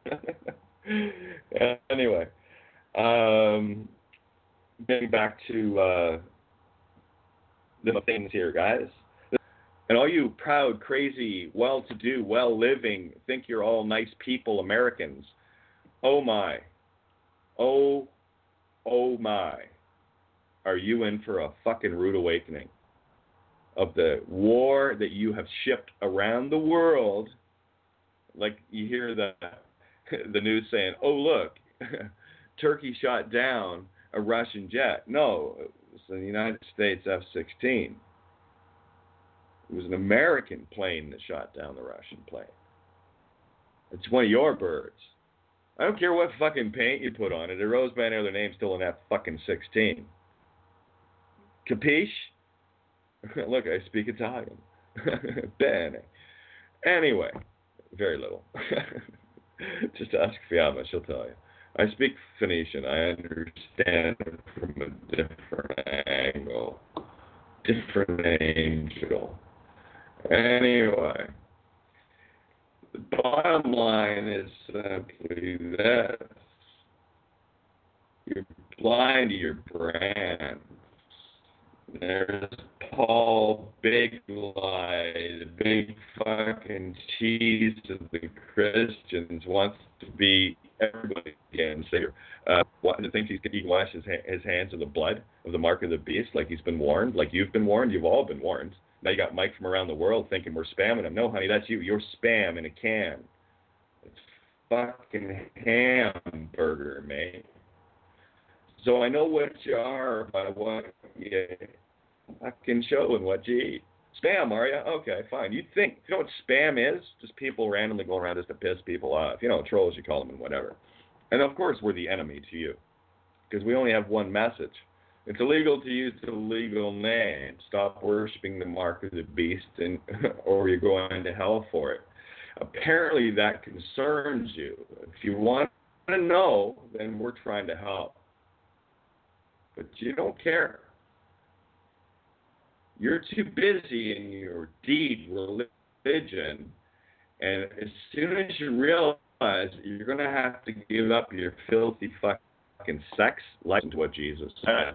Yeah, anyway, um, getting back to uh, the things here, guys. And all you proud, crazy, well-to-do, well-living, think you're all nice people Americans. Oh my. Oh, oh my. Are you in for a fucking rude awakening of the war that you have shipped around the world? Like you hear the the news saying, oh, look, Turkey shot down a Russian jet. No, it was the United States F sixteen. It was an American plane that shot down the Russian plane. It's one of your birds. I don't care what fucking paint you put on it. It rose by any other name still in that fucking sixteen. Capiche? Look, I speak Italian. Bene. Anyway, very little. Just ask Fiamma, she'll tell you. I speak Phoenician. I understand it from a different angle. Different angel. Anyway, the bottom line is simply this. You're blind to your brand. There's Paul Big Lie, the big fucking cheese of the Christians, wants to be everybody again. Savior. Uh, what, thinks he's, he can wash his, his hands of the blood of the mark of the beast, like he's been warned, like you've been warned. You've all been warned. Now you got Mike from around the world thinking we're spamming him. No, honey, that's you. You're spam in a can. It's fucking hamburger, mate. So I know what you are by what you fucking show and what you eat. Spam, are you? Okay, fine. You think, you know what spam is? Just people randomly going around just to piss people off. You know, trolls, you call them, and whatever. And of course, we're the enemy to you because we only have one message. It's illegal to use the legal name. Stop worshiping the mark of the beast, and or you're going to hell for it. Apparently, that concerns you. If you want to know, then we're trying to help. But you don't care. You're too busy in your deed religion, and as soon as you realize you're going to have to give up your filthy fucking sex, listen to what Jesus said.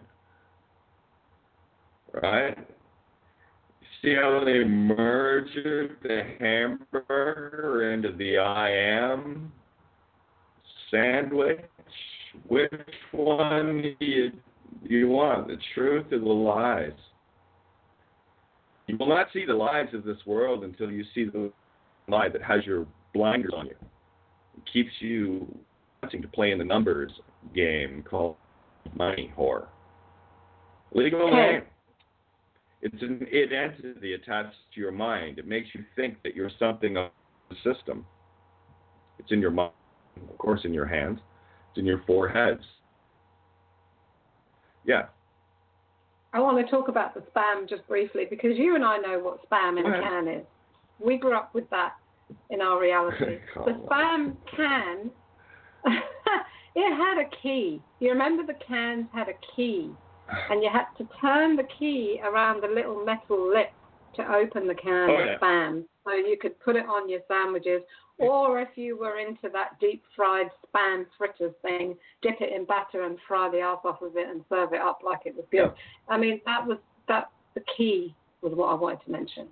Right? See how they merged the hamburger into the I am sandwich? Which one do you, do you want, the truth or the lies? You will not see the lies of this world until you see the lie that has your blinders on you. It keeps you wanting to play in the numbers game called money whore. Legal name. It's an it entity attached to your mind. It makes you think that you're something of the system. It's in your mind, of course, in your hands. It's in your four heads. Yeah. I want to talk about the spam just briefly because you and I know what spam in a can is. We grew up with that in our reality. The spam can, it had a key. You remember the cans had a key, and you had to turn the key around the little metal lip to open the can oh, of yeah. spam. So you could put it on your sandwiches, or if you were into that deep fried spam fritters thing, dip it in batter and fry the ass off of it and serve it up like it was good. Yeah. I mean, that was that. The key was what I wanted to mention.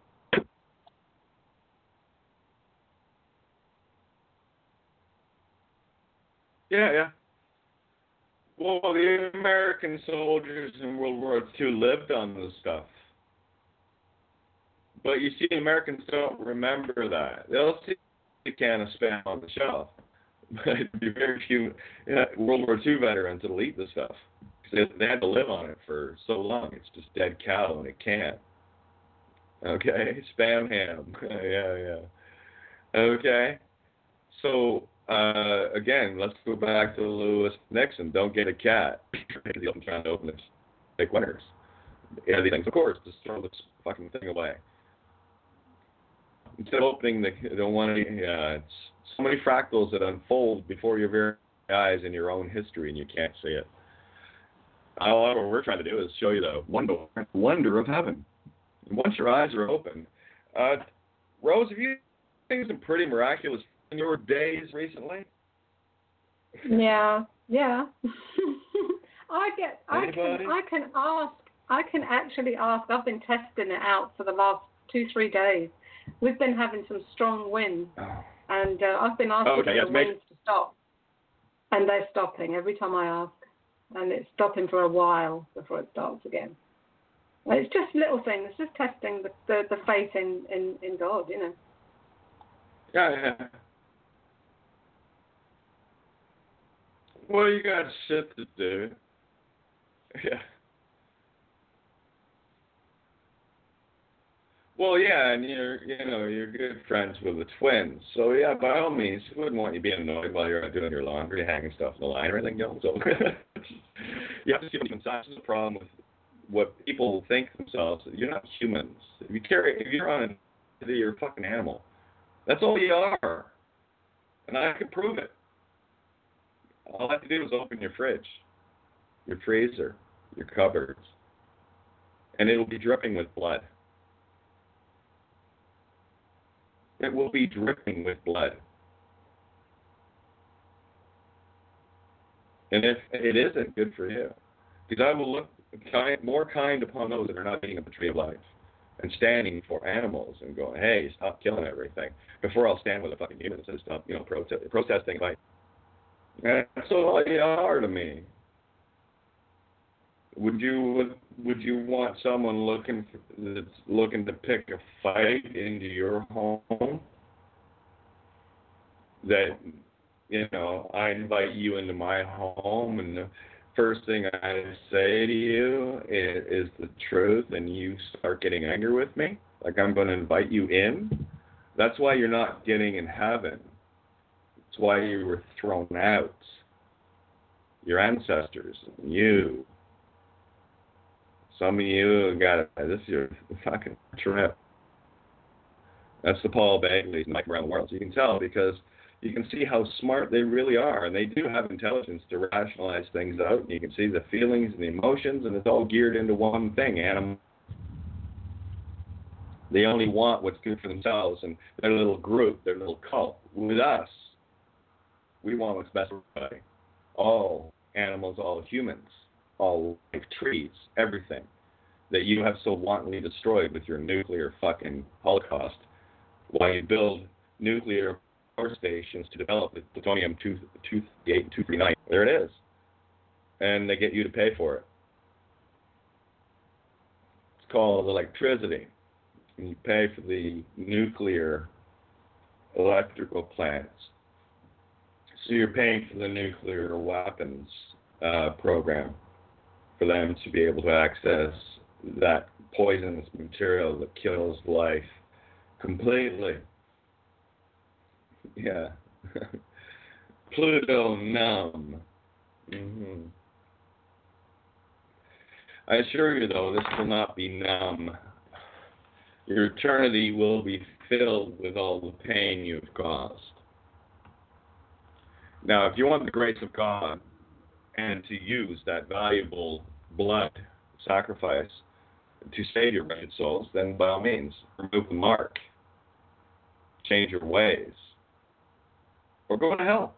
Yeah, yeah. Well, the American soldiers in World War Two lived on this stuff. But you see, Americans don't remember that. They'll see a can of spam on the shelf. But it'd be very few yeah, World War Two veterans that'll eat the stuff. Because they, they had to live on it for so long. It's just dead cow in a can. Okay? Spam ham. yeah, yeah. Okay? So, uh, again, let's go back to Lewis Nixon. Don't get a cat. Because he's trying to open it. Take winners. Yeah, these things. Of course, just throw this fucking thing away. Instead of opening the, the one, yeah, it's so many fractals that unfold before your very eyes in your own history, and you can't see it. All we're trying to do is show you the wonder, wonder of heaven. And once your eyes are open, uh, Rose, have you seen some pretty miraculous in your days recently? Yeah, yeah. I get, I Anybody? can, I can ask, I can actually ask. I've been testing it out for the last two, three days. We've been having some strong winds, Oh. and uh, I've been asking Okay, for yes, the make- winds to stop, and they're stopping every time I ask, and it's stopping for a while before it starts again. It's just little things. It's just testing the the, the faith in, in, in God, you know. Yeah, yeah. Well, you got shit to do. Yeah. Well, yeah, and you're, you know, you're good friends with the twins. So, yeah, by all means, who wouldn't want you being annoyed while you're out doing your laundry, hanging stuff in the line or anything else? So, you have to see what that's the problem with what people think themselves. You're not humans. If you carry, if you're on a, you're a fucking animal. That's all you are. And I can prove it. All I have to do is open your fridge, your freezer, your cupboards, and it'll be dripping with blood. It will be dripping with blood. And if it isn't, good for you. Because I will look kind, more kind upon those that are not eating of the tree of life and standing for animals and going, hey, stop killing everything, before I'll stand with a fucking human and say, stop, you know, protest, protesting like, that's all you are to me. Would you would, would you want someone looking for, that's looking to pick a fight into your home? That, you know, I invite you into my home, and the first thing I say to you is, is the truth, and you start getting angry with me, like I'm going to invite you in? That's why you're not getting in heaven. It's why you were thrown out. Your ancestors, you. Some of you got this is your fucking trip. That's the Paul Bagleys and Mike around the world. So you can tell because you can see how smart they really are, and they do have intelligence to rationalize things out. And you can see the feelings and the emotions, and it's all geared into one thing: animal. They only want what's good for themselves and their little group, their little cult. With us, we want what's best for everybody. All animals, all humans, all life, trees, everything that you have so wantonly destroyed with your nuclear fucking holocaust while you build nuclear power stations to develop the plutonium two thirty-eight and two thirty-nine. There it is. And they get you to pay for it. It's called electricity. And you pay for the nuclear electrical plants. So you're paying for the nuclear weapons uh, program for them to be able to access that poisonous material that kills life completely. Yeah. Pluto numb. Mm-hmm. I assure you, though, this will not be numb. Your eternity will be filled with all the pain you've caused. Now, if you want the grace of God and to use that valuable blood sacrifice to save your wretched souls, then by all means, remove the mark. Change your ways. Or go to hell.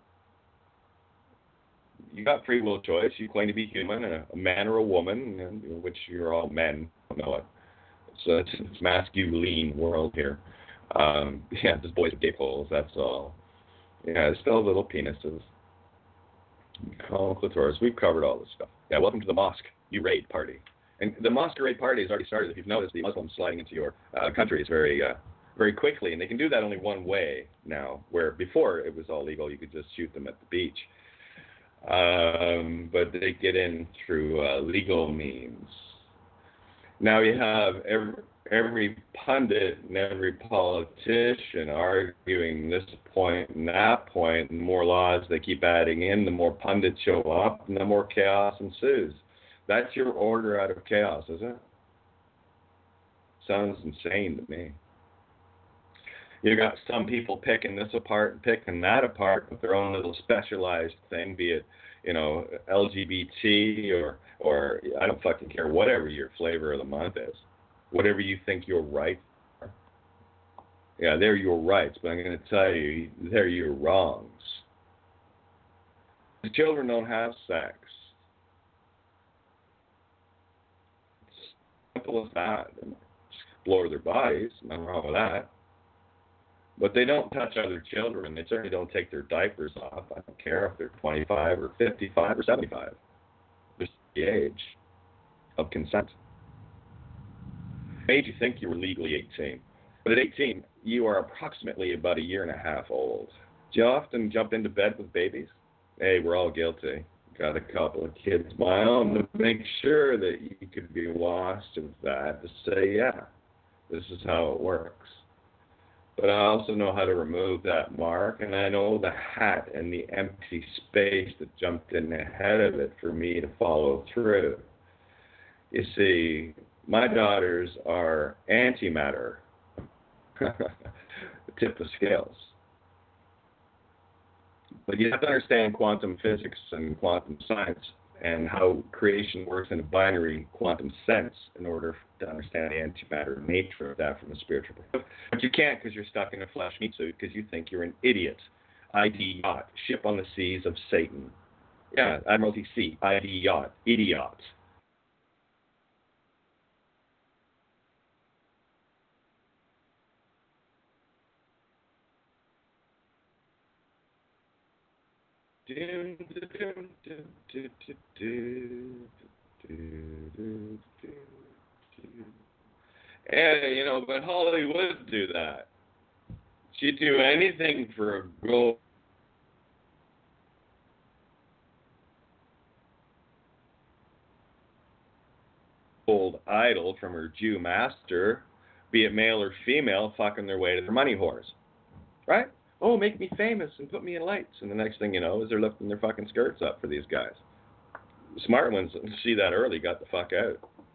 You got free will choice. You claim to be human, a, a man or a woman, and, which you're all men. I don't know it. It's a, it's a masculine world here. Um, yeah, just boys with gay holes, that's all. Yeah, it's still little penises. Call them clitoris. We've covered all this stuff. Yeah, welcome to the mosque you raid party. And the masquerade party has already started. If you've noticed, the Muslims sliding into your uh, country is very, uh, very quickly, and they can do that only one way now. Where before it was all legal, you could just shoot them at the beach. Um, but they get in through uh, legal means. Now you have every, every pundit and every politician arguing this point and that point, and the more laws they keep adding in, the more pundits show up, and the more chaos ensues. That's your order out of chaos, is it? Sounds insane to me. You got some people picking this apart and picking that apart with their own little specialized thing, be it, you know, L G B T or, or I don't fucking care, whatever your flavor of the month is. Whatever you think your rights are. Yeah, they're your rights, but I'm going to tell you, they're your wrongs. The children don't have sex. It's simple as that. They explore their bodies, nothing wrong with that. But they don't touch other children. They certainly don't take their diapers off. I don't care if they're twenty-five or fifty-five or seventy-five. Just the age of consent. Made you think you were legally eighteen. But at eighteen, you are approximately about a year and a half old. Do you often jump into bed with babies? Hey, we're all guilty. Got a couple of kids of my own to make sure that you could be washed of that, to say, yeah, this is how it works. But I also know how to remove that mark, and I know the hat and the empty space that jumped in ahead of it for me to follow through. You see, my daughters are antimatter, the tip of scales. But you have to understand quantum physics and quantum science and how creation works in a binary quantum sense in order to understand the antimatter nature of that from a spiritual perspective. But you can't because you're stuck in a flesh meat suit because you think you're an idiot. I D yacht, ship on the seas of Satan. Yeah, Admiralty C, I D yacht, idiot. And, you know, but Hollywood do that. She'd do anything for a gold. Gold idol from her Jew master, be it male or female, fucking their way to their money whores. Right? Oh, make me famous and put me in lights. And the next thing you know is they're lifting their fucking skirts up for these guys. The smart ones see that early, got the fuck out.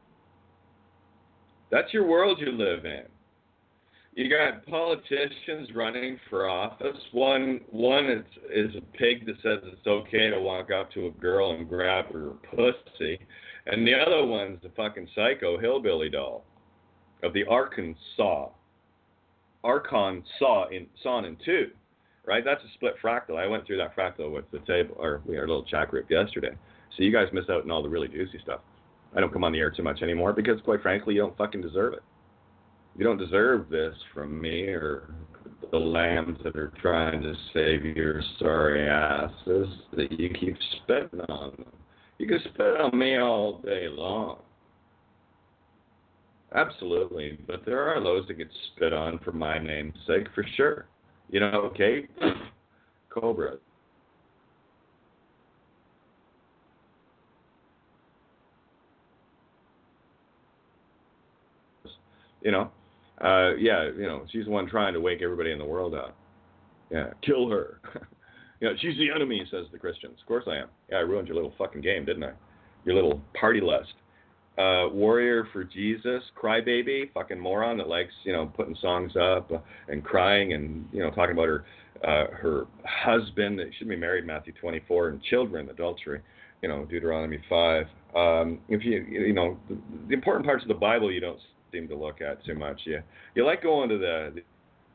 That's your world you live in. You got politicians running for office. One one is, is a pig that says it's okay to walk up to a girl and grab her pussy. And the other one's the fucking psycho hillbilly doll of the Arkansas. Arkansas in Sonnen two, right? That's a split fractal. I went through that fractal with the table, or we had a little chat group yesterday. So you guys miss out on all the really juicy stuff. I don't come on the air too much anymore because, quite frankly, you don't fucking deserve it. You don't deserve this from me or the lambs that are trying to save your sorry asses that you keep spitting on them. You can spit on me all day long. Absolutely, but there are those that get spit on for my name's sake, for sure. You know, Kate? Cobra. You know, uh, yeah, you know, she's the one trying to wake everybody in the world up. Yeah, kill her. You know, she's the enemy, says the Christians. Of course I am. Yeah, I ruined your little fucking game, didn't I? Your little party lust. Uh, warrior for Jesus, crybaby, fucking moron that likes, you know, putting songs up and crying and, you know, talking about her uh, her husband that shouldn't be married, Matthew twenty-four, and children, adultery, you know, Deuteronomy five. Um, if you, you know, the, the important parts of the Bible you don't seem to look at too much. You, you like going to the, the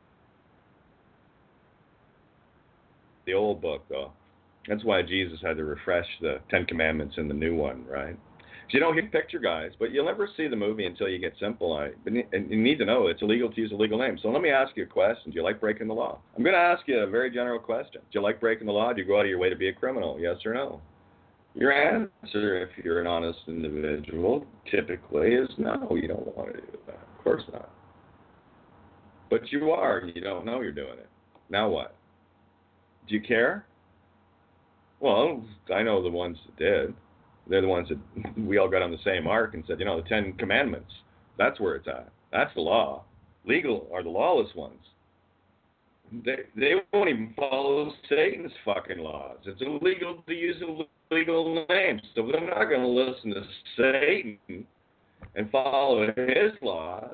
the old book, though. That's why Jesus had to refresh the Ten Commandments in the new one, right? You don't get picture, guys, but you'll never see the movie until you get simple on it. And you need to know it's illegal to use a legal name. So let me ask you a question. Do you like breaking the law? I'm going to ask you a very general question. Do you like breaking the law? Do you go out of your way to be a criminal? Yes or no? Your answer, if you're an honest individual, typically is no, you don't want to do that. Of course not. But you are. You don't know you're doing it. Now what? Do you care? Well, I know the ones that did. They're the ones that we all got on the same ark and said, you know, the Ten Commandments, that's where it's at. That's the law. Legal are the lawless ones. They they won't even follow Satan's fucking laws. It's illegal to use illegal names, so they're not going to listen to Satan and follow his laws.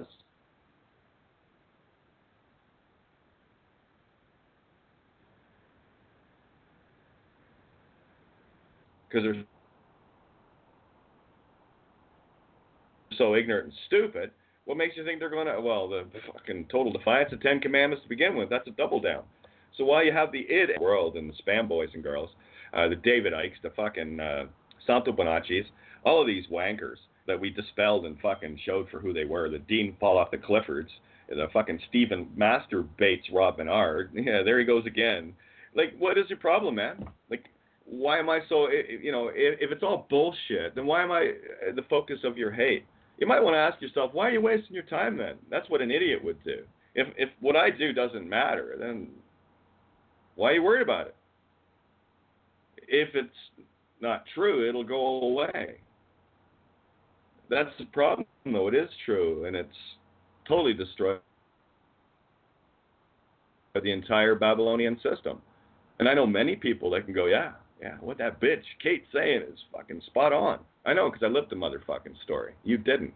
Because they're so ignorant and stupid. What makes you think they're going to, well, the fucking total defiance of Ten Commandments to begin with, that's a double down. So while you have the id world and the spam boys and girls, uh, the David Ikes, the fucking uh, Santo Bonaccis, all of these wankers that we dispelled and fucking showed for who they were, the Dean Fall Off the Cliffords, the fucking Stephen Masturbates Rob Bernard, yeah, there he goes again. Like, what is your problem, man? Like, why am I so, you know, if, if it's all bullshit, then why am I the focus of your hate? You might want to ask yourself, why are you wasting your time then? That's what an idiot would do. If if what I do doesn't matter, then why are you worried about it? If it's not true, it'll go away. That's the problem, though. It is true, and it's totally destroyed the entire Babylonian system. And I know many people that can go, yeah, yeah, what that bitch Kate's saying is fucking spot on. I know, because I lived the motherfucking story. You didn't.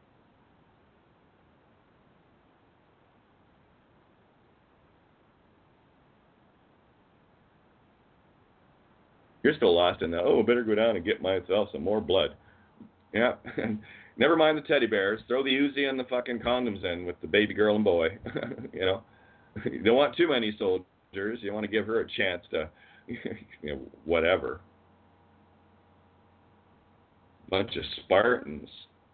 You're still lost in the, oh, better go down and get myself some more blood. Yeah. Never mind the teddy bears. Throw the Uzi and the fucking condoms in with the baby girl and boy. You know, you don't want too many soldiers. You want to give her a chance to, you know, whatever. Bunch of Spartans.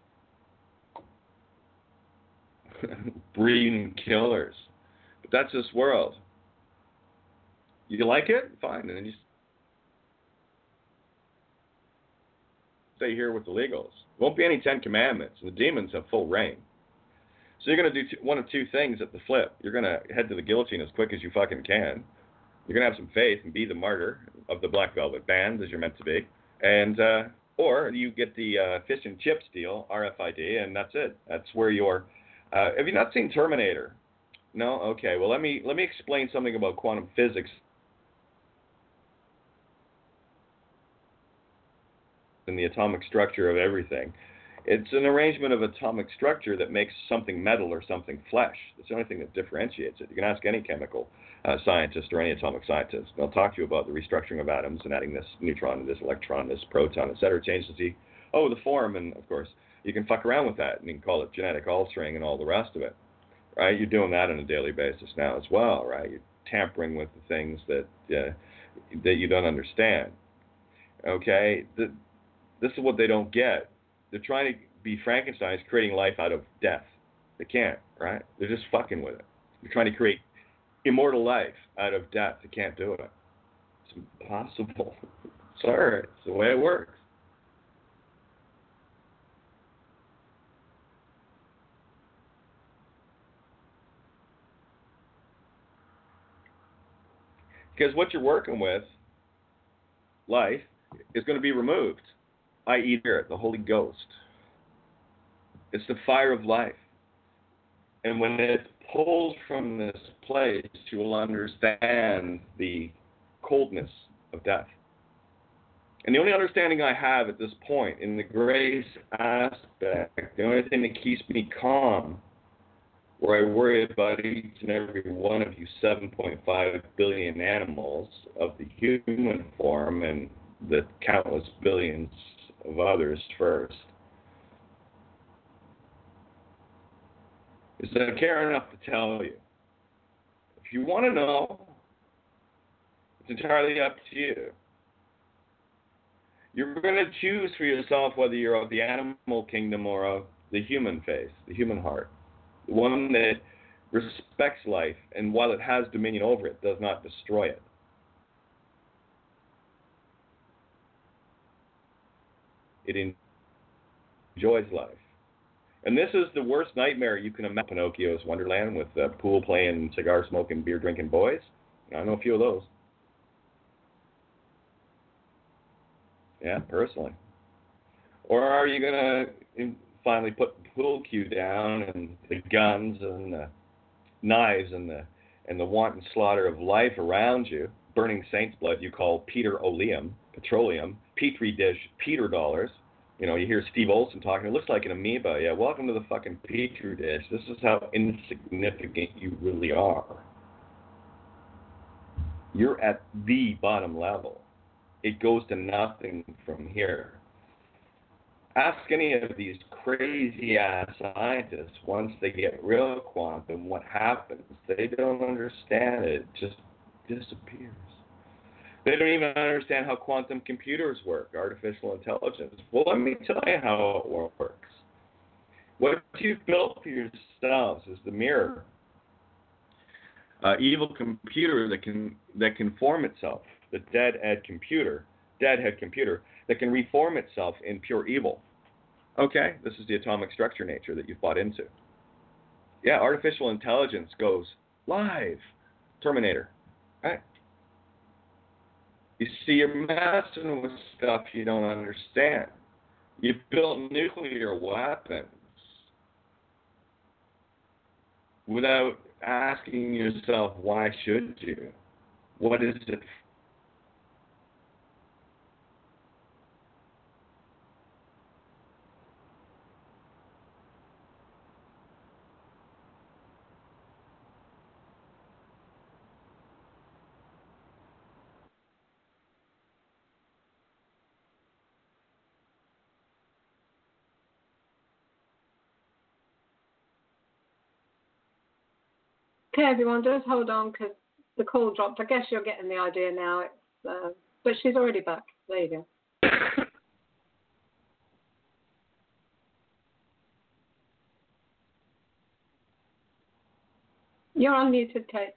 Breeding killers. But that's this world. You like it? Fine. And then you stay here with the legals. Won't be any Ten Commandments. The demons have full reign. So you're going to do two, one of two things at the flip. You're going to head to the guillotine as quick as you fucking can. You're going to have some faith and be the martyr of the Black Velvet Band, as you're meant to be. And, uh, or you get the uh, fish and chips deal, R F I D, and that's it. That's where you're. Uh, have you not seen Terminator? No? Okay. Well, let me let me explain something about quantum physics and the atomic structure of everything. It's an arrangement of atomic structure that makes something metal or something flesh. It's the only thing that differentiates it. You can ask any chemical uh, scientist or any atomic scientist. They'll talk to you about the restructuring of atoms and adding this neutron to this electron, this proton, et cetera. It changes the, oh, the form. And, of course, you can fuck around with that. And you can call it genetic altering and all the rest of it. Right? You're doing that on a daily basis now as well, right? You're tampering with the things that uh, that you don't understand. Okay? The, this is what they don't get. They're trying to be Frankenstein's, creating life out of death. They can't, right? They're just fucking with it. They're trying to create immortal life out of death. They can't do it. It's impossible. Sorry, it's the way it works. Because what you're working with, life, is going to be removed. that is, Spirit, the Holy Ghost. It's the fire of life. And when it's pulled from this place, you will understand the coldness of death. And the only understanding I have at this point in the grace aspect, the only thing that keeps me calm, where I worry about each and every one of you seven point five billion animals of the human form and the countless billions of others first, is that I care enough to tell you. If you want to know, it's entirely up to you. You're going to choose for yourself whether you're of the animal kingdom or of the human face, the human heart. The one that respects life, and while it has dominion over it, does not destroy it. It enjoys life. And this is the worst nightmare you can imagine. Pinocchio's Wonderland with uh, pool playing, cigar smoking, beer drinking boys. I know a few of those. Yeah, personally. Or are you going to finally put the pool cue down and the guns and the knives and the and the wanton slaughter of life around you, burning saint's blood you call Peter Oleum, petroleum, petri dish, Peter dollars. You know, you hear Steve Olson talking, it looks like an amoeba. Yeah, welcome to the fucking petri dish. This is how insignificant you really are. You're at the bottom level. It goes to nothing from here. Ask any of these crazy-ass scientists, once they get real quantum, what happens. They don't understand it. It just disappears. They don't even understand how quantum computers work, artificial intelligence. Well, let me tell you how it works. What you've built for yourselves is the mirror. Uh, evil computer that can that can form itself, the deadhead computer, deadhead computer, that can reform itself in pure evil. Okay, this is the atomic structure nature that you've bought into. Yeah, artificial intelligence goes live. Terminator. Right? You see, you're messing with stuff you don't understand. You built nuclear weapons without asking yourself, why should you? What is it? Okay, everyone, just hold on because the call dropped. I guess you're getting the idea now. It's, uh, but she's already back. There you go. You're unmuted, Kate.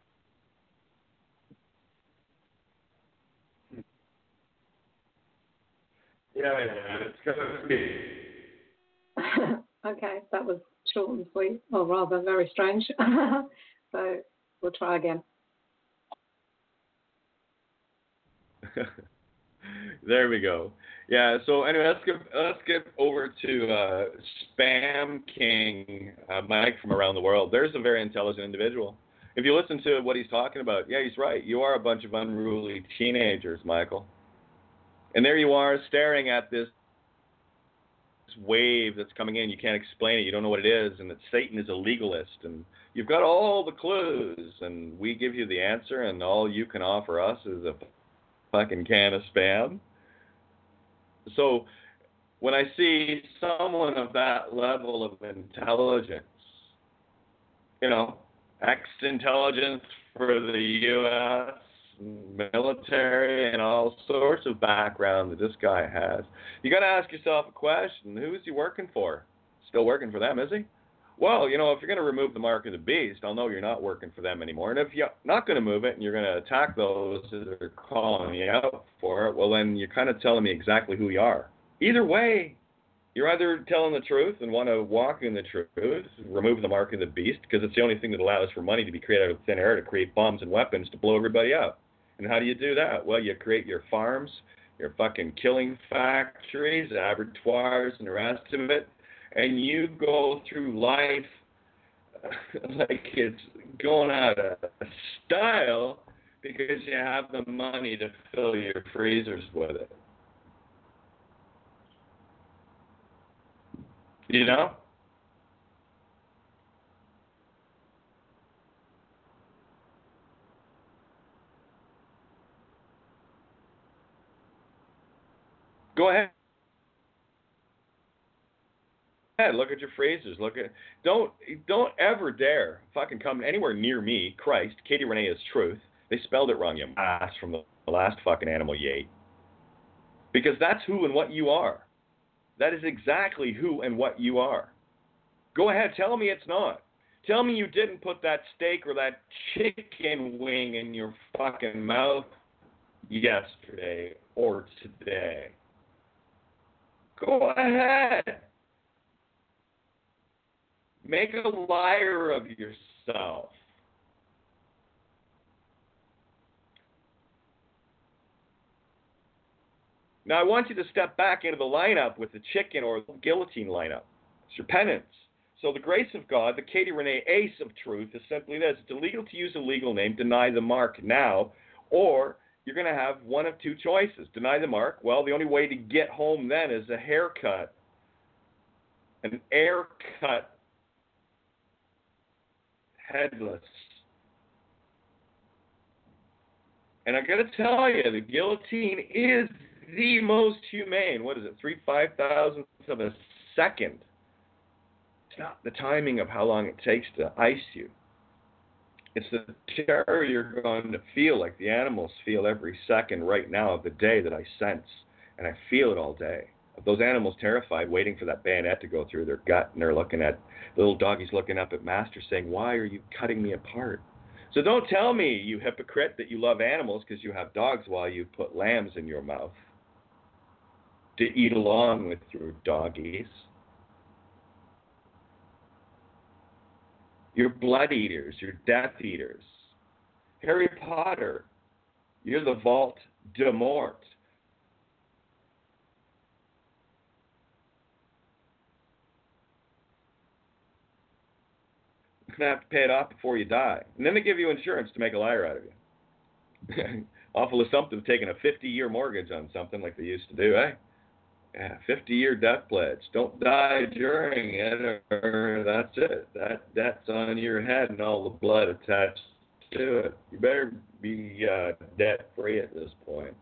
Yeah, yeah, it's gonna be. Okay, that was short and sweet, or rather very strange. So we'll try again. There we go. Yeah. So anyway, let's get let's get over to uh, Spam King uh, Mike from around the world. There's a very intelligent individual. If you listen to what he's talking about, yeah, he's right. You are a bunch of unruly teenagers, Michael. And there you are, staring at this wave that's coming in. You can't explain it. You don't know what it is, and that Satan is a legalist, and you've got all the clues, and we give you the answer, and all you can offer us is a fucking can of spam. So when I see someone of that level of intelligence, you know, ex-intelligence for the U S military and all sorts of background that this guy has, you got to ask yourself a question. Who's he working for? Still working for them, is he? Well, you know, if you're going to remove the mark of the beast, I'll know you're not working for them anymore. And if you're not going to move it and you're going to attack those that are calling you out for it, well, then you're kind of telling me exactly who you are. Either way, you're either telling the truth and want to walk in the truth, remove the mark of the beast, because it's the only thing that allows for money to be created out of thin air to create bombs and weapons to blow everybody up. And how do you do that? Well, you create your farms, your fucking killing factories, abattoirs, and the rest of it, and you go through life like it's going out of style because you have the money to fill your freezers with it. You know? Go ahead. Look at your freezers. Look at don't don't ever dare fucking come anywhere near me. Christ, Katie Renee is truth. They spelled it wrong, you ass from the last fucking animal you ate. Because that's who and what you are. That is exactly who and what you are. Go ahead, tell me it's not. Tell me you didn't put that steak or that chicken wing in your fucking mouth yesterday or today. Go ahead. Make a liar of yourself. Now, I want you to step back into the lineup with the chicken or the guillotine lineup. It's your penance. So the grace of God, the Katie Renee ace of truth, is simply this. It's illegal to use a legal name, deny the mark now, or you're going to have one of two choices. Deny the mark. Well, the only way to get home then is a haircut. An air cut, headless. And I got to tell you, the guillotine is the most humane. What is it, three five thousandths of a second? It's not the timing of how long it takes to ice you. It's the terror you're going to feel like the animals feel every second right now of the day that I sense. And I feel it all day. Those animals terrified, waiting for that bayonet to go through their gut, and they're looking at, the little doggies looking up at master saying, why are you cutting me apart? So don't tell me, you hypocrite, that you love animals because you have dogs while you put lambs in your mouth to eat along with your doggies. You're blood eaters, you're death eaters. Harry Potter, you're the Vault de Mort. You're going to have to pay it off before you die. And then they give you insurance to make a liar out of you. Awful is something taking a fifty-year mortgage on something like they used to do, eh? Yeah, fifty-year death pledge. Don't die during it, or that's it. That that's on your head and all the blood attached to it. You better be uh, debt-free at this point.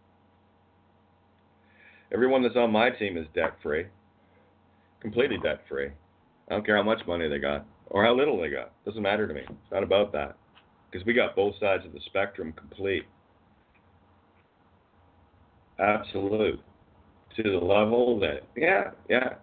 Everyone that's on my team is debt-free. Completely debt-free. I don't care how much money they got or how little they got. Doesn't matter to me. It's not about that. Because we got both sides of the spectrum complete. Absolute. To the level that, yeah, yeah.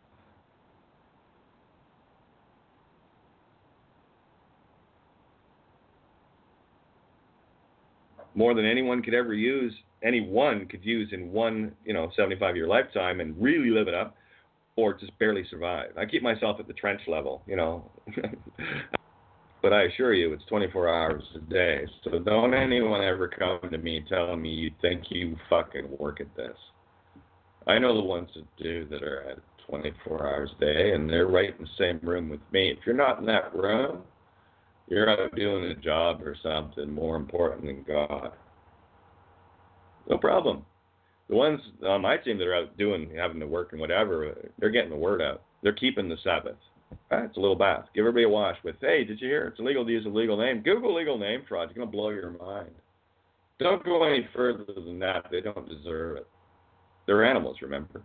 More than anyone could ever use, anyone could use in one, you know, seventy-five-year lifetime and really live it up, or just barely survive. I keep myself at the trench level, you know. But I assure you, it's twenty-four hours a day. So don't anyone ever come to me telling me you think you fucking work at this. I know the ones that do, that are at twenty-four hours a day, and they're right in the same room with me. If you're not in that room, you're out doing a job or something more important than God. No problem. The ones on my team that are out doing, having to work and whatever, they're getting the word out. They're keeping the Sabbath. Right, it's a little bath. Give everybody a wash with, hey, did you hear? It's illegal to use a legal name. Google legal name fraud. It's going to blow your mind. Don't go any further than that. They don't deserve it. They're animals, remember?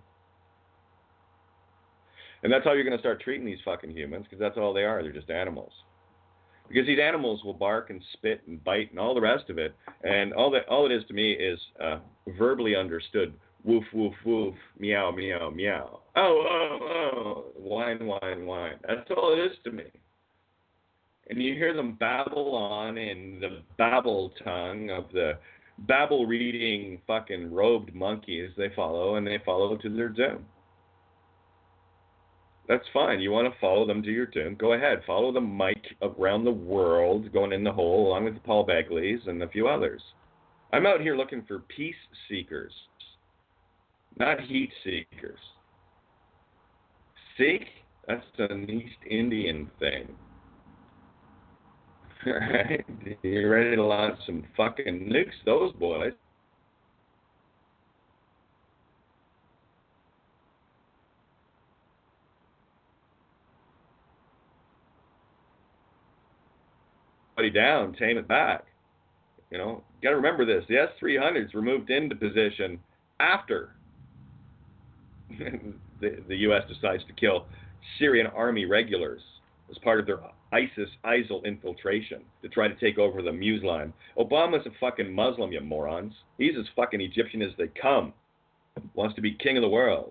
And that's how you're going to start treating these fucking humans, because that's all they are. They're just animals. Because these animals will bark and spit and bite and all the rest of it, and all that all it is to me is uh, verbally understood. Woof, woof, woof, meow, meow, meow. Oh, oh, oh, whine, whine, whine. That's all it is to me. And you hear them babble on in the babble tongue of the babble-reading fucking robed monkeys they follow, and they follow to their doom. That's fine. You want to follow them to your doom? Go ahead. Follow the Mike around the world, going in the hole, along with the Paul Begleys and a few others. I'm out here looking for peace seekers, not heat seekers. Sikh? That's an East Indian thing. All right? You're ready to launch some fucking nukes, those boys. Down, tame it back. You know, you got to remember this. The S three hundreds were moved into position after the, the U S decides to kill Syrian army regulars as part of their ISIS I S I L infiltration to try to take over the Muslim. Obama's a fucking Muslim, you morons. He's as fucking Egyptian as they come. Wants to be king of the world.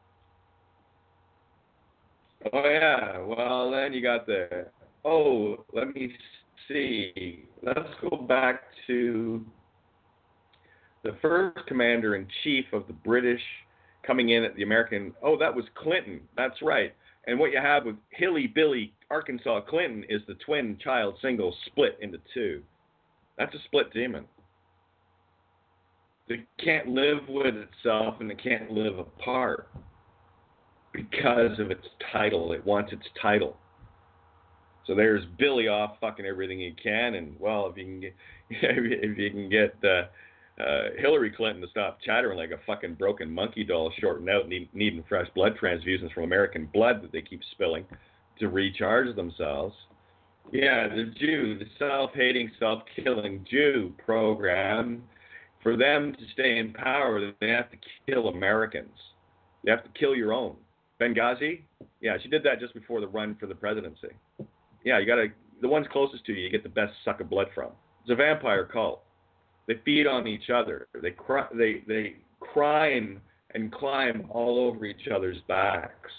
Oh, yeah. Well, then you got the... Oh, let me see. Let's go back to the first commander-in-chief of the British coming in at the American... Oh, that was Clinton. That's right. And what you have with Hilly Billy Arkansas Clinton is the twin child single split into two. That's a split demon. It can't live with itself and it can't live apart. because of its title. It wants its title. So there's Billy off fucking everything he can, and well, if you can get, if you can get uh, uh, Hillary Clinton to stop chattering like a fucking broken monkey doll, shorting out, need, needing fresh blood transfusions from American blood that they keep spilling to recharge themselves. Yeah, the Jew, the self-hating, self-killing Jew program, for them to stay in power, they have to kill Americans. They have to kill your own. Benghazi? Yeah, she did that just before the run for the presidency. Yeah, you gotta, the ones closest to you, you get the best suck of blood from. It's a vampire cult. They feed on each other. They cry, they they crime and climb all over each other's backs.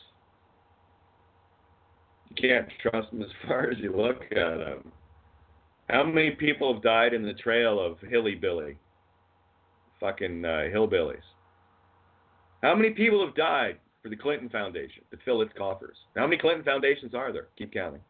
You can't trust them as far as you look at them. How many people have died in the trail of Hilly-Billy? Fucking uh, hillbillies. How many people have died for the Clinton Foundation to fill its coffers? How many Clinton Foundations are there? Keep counting.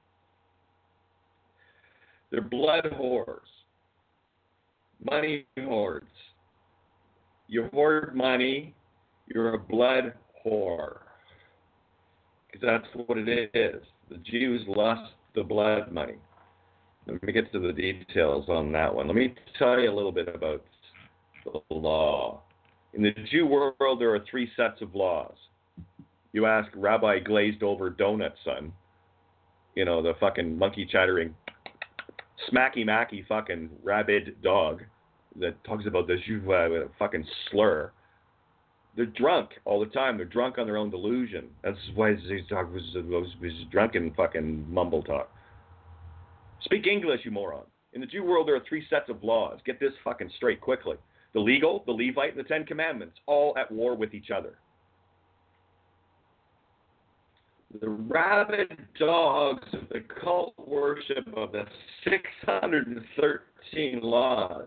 They're blood whores. Money hoards. You hoard money, you're a blood whore. Because that's what it is. The Jews lust the blood money. Let me get to the details on that one. Let me tell you a little bit about the law. In the Jew world, there are three sets of laws. You ask Rabbi Glazed Over Donut Son, you know, the fucking monkey chattering, smacky macky fucking rabid dog that talks about the Jew uh, fucking slur. They're drunk all the time. They're drunk on their own delusion. That's why these talk was drunken fucking mumble talk. Speak English, you moron. In the Jew world, there are three sets of laws. Get this fucking straight quickly. The legal, the Levite, and the Ten Commandments, all at war with each other. The rabid dogs of the cult worship of the six hundred thirteen laws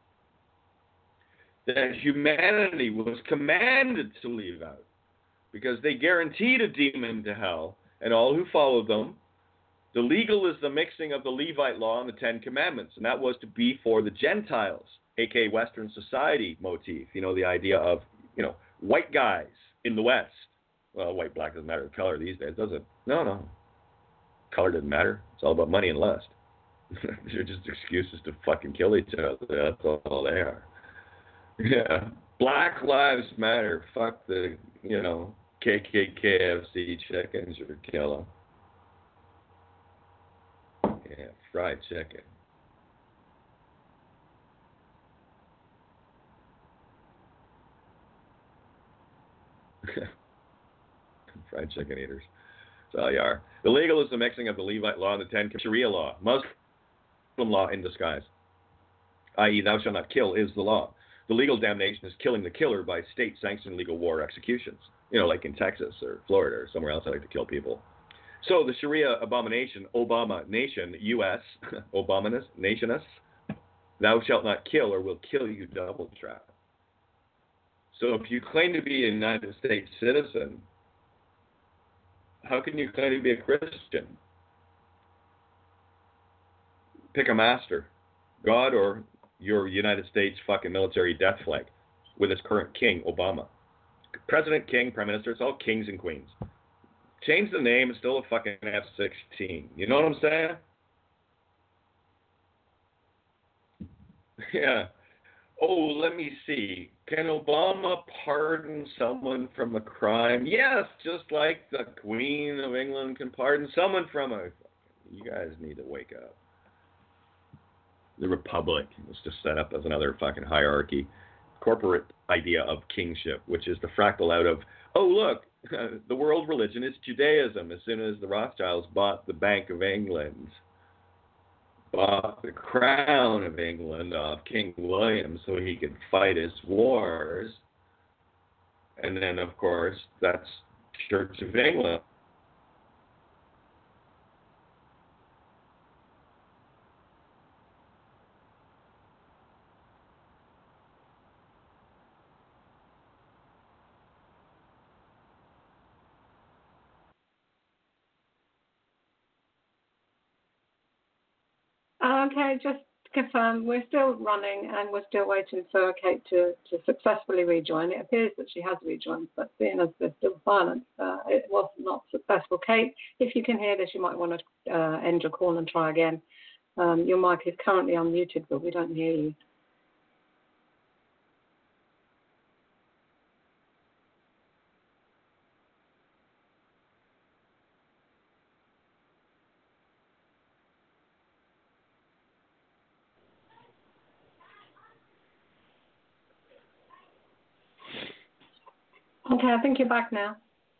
that humanity was commanded to leave out because they guaranteed a demon to hell and all who followed them. The legal is the mixing of the Levite law and the Ten Commandments, and that was to be for the Gentiles, aka Western society motif. You know, the idea of, you know, white guys in the West. Well, white, black doesn't matter the color these days, does it? No, no. Color doesn't matter. It's all about money and lust. They're just excuses to fucking kill each other. That's all they are. Yeah. Black Lives Matter. Fuck the, you know, K K K F C chickens or kill them. Yeah, fried chicken. Fried chicken eaters. That's all you are. The legal is the mixing of the Levite law and the Ten Sharia law, Muslim law in disguise, that is, thou shalt not kill is the law. The legal damnation is killing the killer by state-sanctioned legal war executions. You know, like in Texas or Florida or somewhere else, I like to kill people. So the Sharia abomination, Obama nation, U S, Obamanus, nationus, thou shalt not kill or will kill you double trap. So if you claim to be a United States citizen, how can you claim to be a Christian? Pick a master, God or your United States fucking military death flag with its current king, Obama. President, king, prime minister, it's all kings and queens. Change the name, it's still a fucking F sixteen. You know what I'm saying? Yeah. Oh, let me see. Can Obama pardon someone from a crime? Yes, just like the Queen of England can pardon someone from a... You guys need to wake up. The Republic was just set up as another fucking hierarchy. Corporate idea of kingship, which is the fractal out of, oh, look, the world religion is Judaism. As soon as the Rothschilds bought the Bank of England, bought the crown of England off King William so he could fight his wars. And then, of course, that's Church of England. Okay, just confirm we're still running and we're still waiting for Kate to, to successfully rejoin. It appears that she has rejoined, but seeing as there's still silence, uh, it was not successful. Kate, if you can hear this, you might want to uh, end your call and try again. Um, your mic is currently unmuted, but we don't hear you. Okay, I think you're back now.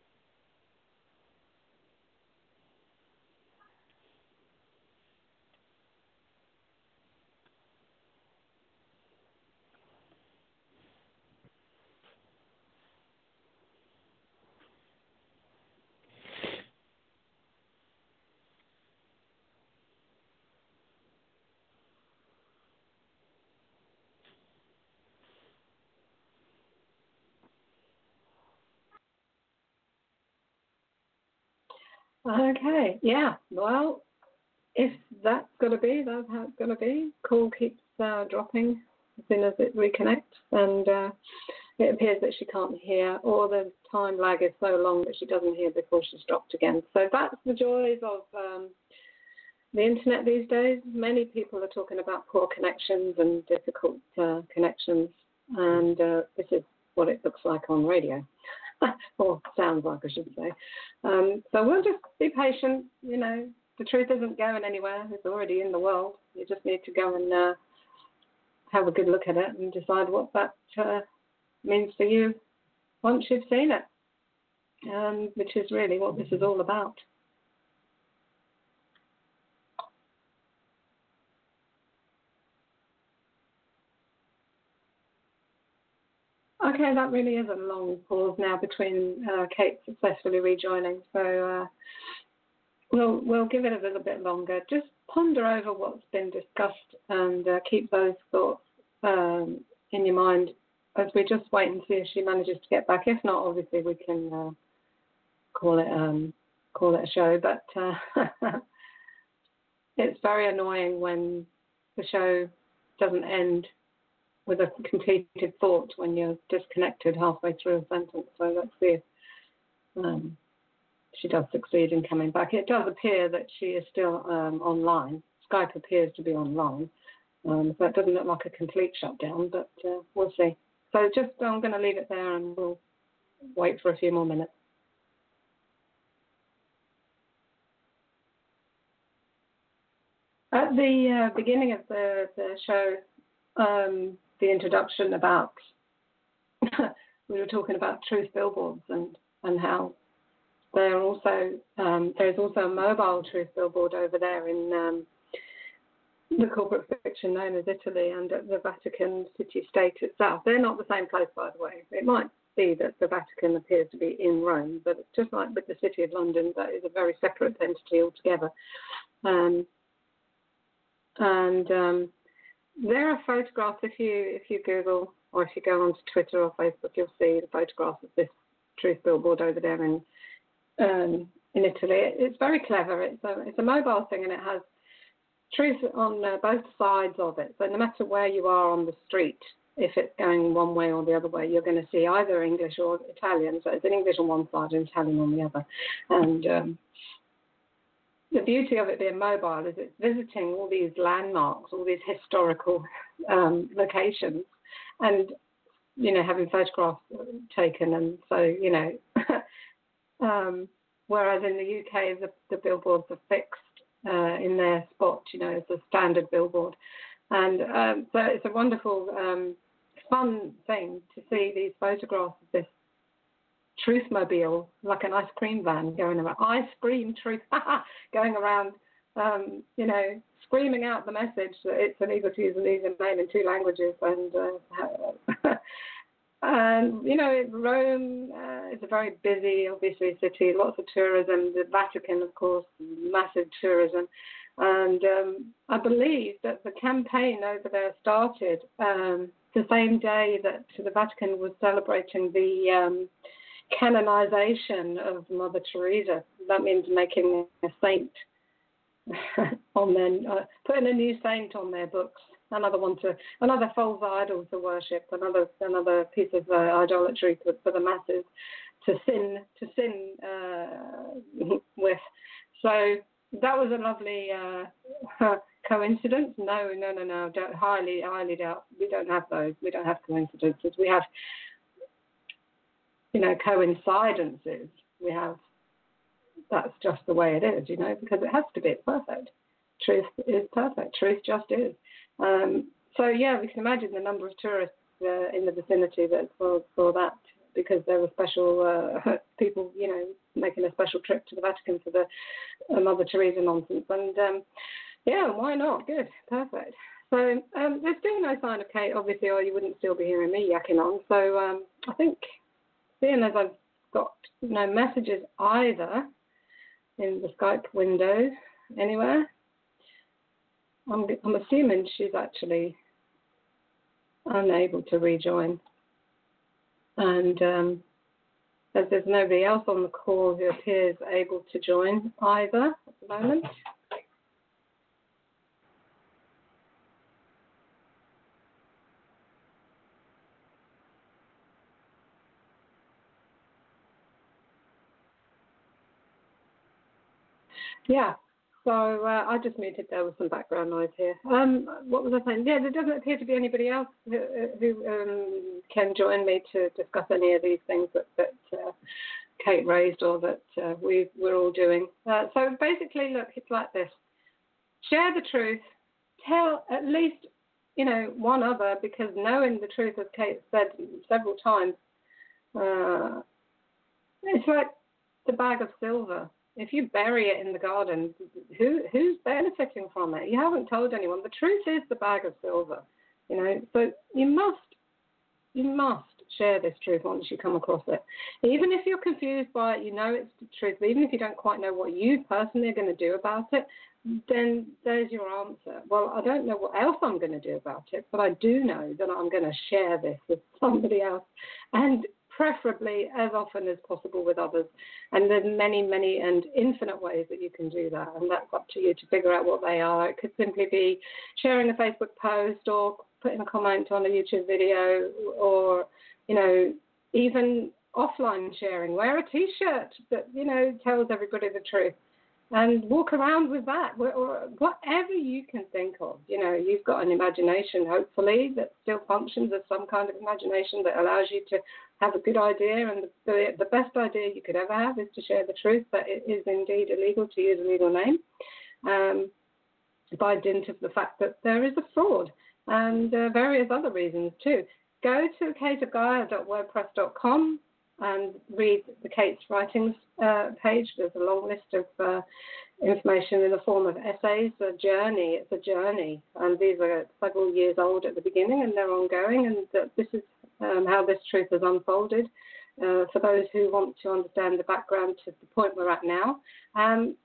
Okay, yeah. Well, if that's going to be, that's how it's going to be. Call keeps uh, dropping as soon as it reconnects, and uh, it appears that she can't hear, or the time lag is so long that she doesn't hear before she's dropped again. So that's the joys of um, the internet these days. Many people are talking about poor connections and difficult uh, connections, and uh, this is what it looks like on radio. Or sounds like, I should say. Um, so we'll just be patient. You know, the truth isn't going anywhere. It's already in the world. You just need to go and uh, have a good look at it and decide what that uh, means for you once you've seen it, um, which is really what this is all about. Okay, that really is a long pause now between uh, Kate successfully rejoining. So uh, we'll we'll give it a little bit longer. Just ponder over what's been discussed and uh, keep those thoughts um, in your mind as we just wait and see if she manages to get back. If not, obviously we can uh, call it um, call it a show. But uh, it's very annoying when the show doesn't end with a completed thought when you're disconnected halfway through a sentence. So let's see if um, she does succeed in coming back. It does appear that she is still um, online. Skype appears to be online. Um, so it doesn't look like a complete shutdown, but uh, we'll see. So just I'm going to leave it there and we'll wait for a few more minutes. At the uh, beginning of the, the show, um, the introduction about, we were talking about truth billboards and, and how there are also, um, there's also a mobile truth billboard over there in um, the corporate fiction known as Italy and at the Vatican city-state itself. They're not the same place, by the way. It might be that the Vatican appears to be in Rome, but just like with the City of London, that is a very separate entity altogether. Um, and um, there are photographs, if you if you Google or if you go onto Twitter or Facebook, you'll see the photographs of this truth billboard over there in um, in Italy. It's very clever. It's a, it's a mobile thing and it has truth on uh, both sides of it. So no matter where you are on the street, if it's going one way or the other way, you're going to see either English or Italian. So it's in English on one side and Italian on the other. And um, the beauty of it being mobile is it's visiting all these landmarks, all these historical um, locations, and, you know, having photographs taken. And so, you know, um, whereas in the U K, the, the billboards are fixed uh, in their spot, you know, it's a standard billboard. And um, so it's a wonderful, um, fun thing to see these photographs of this Truthmobile, like an ice cream van going around, ice cream truth, going around, um, you know, screaming out the message that it's illegal to use a legal name in two languages. And, uh, and you know, Rome uh, is a very busy, obviously, city, lots of tourism. The Vatican, of course, massive tourism. And um, I believe that the campaign over there started um, the same day that the Vatican was celebrating the um, canonization of Mother Teresa. That means making a saint on their, uh, putting a new saint on their books, another one to, another false idol to worship, another another piece of uh, idolatry for, for the masses to sin to sin uh, with. So that was a lovely uh, coincidence. No, no, no, no. Don't, highly, highly doubt. We don't have those. We don't have coincidences. We have, you know, coincidences. We have. That's just the way it is, you know, because it has to be. It's perfect. Truth is perfect. Truth just is. Um, so, yeah, we can imagine the number of tourists uh, in the vicinity that for, for that, because there were special uh, people, you know, making a special trip to the Vatican for the uh, Mother Teresa nonsense. And, um, yeah, why not? Good. Perfect. So um, there's still no sign of Kate, obviously, or you wouldn't still be hearing me yakking on. So um, I think, seeing as I've got no messages either, in the Skype window anywhere, I'm, I'm assuming she's actually unable to rejoin. And um, as there's nobody else on the call who appears able to join either at the moment. Yeah, so uh, I just muted. There was some background noise here. Um, what was I saying? Yeah, there doesn't appear to be anybody else who, who um, can join me to discuss any of these things that, that uh, Kate raised or that uh, we, we're all doing. Uh, so basically, look, it's like this. Share the truth. Tell at least, you know, one other, because knowing the truth, as Kate said several times, uh, it's like the bag of silver. If you bury it in the garden, who who's benefiting from it? You haven't told anyone. The truth is the bag of silver, you know. So you must, you must share this truth once you come across it. Even if you're confused by it, you know it's the truth. But even if you don't quite know what you personally are going to do about it, then there's your answer. Well, I don't know what else I'm going to do about it, but I do know that I'm going to share this with somebody else, and preferably as often as possible with others. And there's many, many and infinite ways that you can do that, and that's up to you to figure out what they are. It could simply be sharing a Facebook post or putting a comment on a YouTube video, or, you know, even offline sharing. Wear a T-shirt that, you know, tells everybody the truth, and walk around with that, or whatever you can think of. You know, you've got an imagination, hopefully, that still functions as some kind of imagination that allows you to have a good idea. And the, the best idea you could ever have is to share the truth, that it is indeed illegal to use a legal name, um, by dint of the fact that there is a fraud, and uh, various other reasons too. Go to kate of gaia dot wordpress dot com and read the Kate's Writings uh, page. There's a long list of uh, information in the form of essays, a journey. It's a journey, and these are several years old at the beginning, and they're ongoing, and uh, this is um, how this truth has unfolded uh, for those who want to understand the background to the point we're at now. Um,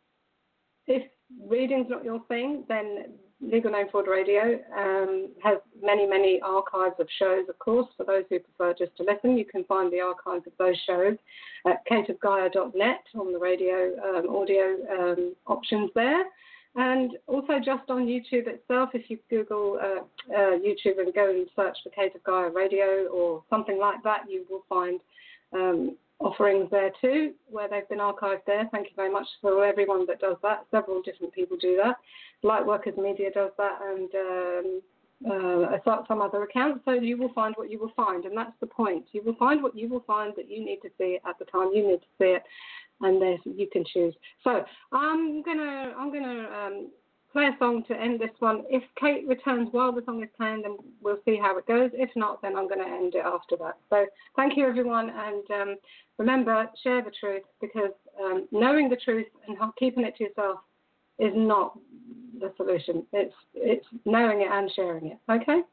if reading's not your thing, then Legal Name Fraud Radio um, has many, many archives of shows, of course. For those who prefer just to listen, you can find the archives of those shows at kate of gaia dot net on the radio um, audio um, options there. And also just on YouTube itself, if you Google uh, uh, YouTube and go and search for Kate of Gaia Radio or something like that, you will find um, offerings there too, where they've been archived there. Thank you very much for everyone that does that. Several different people do that. Lightworkers Media does that, and um, uh, some other accounts. So you will find what you will find, and that's the point. You will find what you will find that you need to see at the time you need to see it, and then you can choose. So I'm gonna I'm gonna um, play a song to end this one. If Kate returns while the song is playing, then we'll see how it goes. If not, then I'm going to end it after that. So thank you, everyone, and um, remember, share the truth, because um, knowing the truth and keeping it to yourself is not the solution. It's it's knowing it and sharing it. Okay?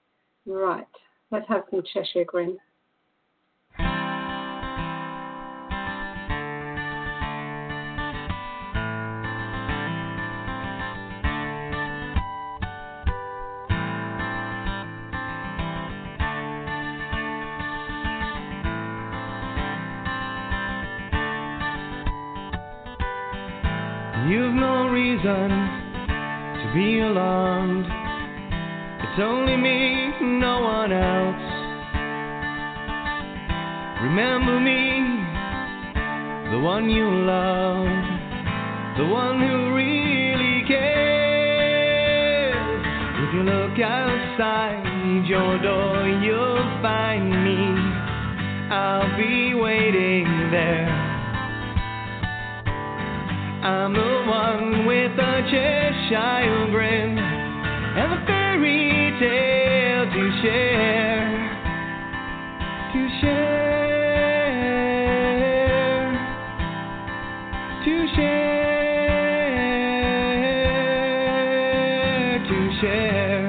Right. Let's have some Cheshire Grin. You've no reason to be alarmed. It's only me, no one else. Remember me, the one you loved, the one who really cares. If you look outside your door, you'll find me. I'll be waiting there. I'm the one with the Cheshire grin and the fairy tale to share, to share, to share, to share.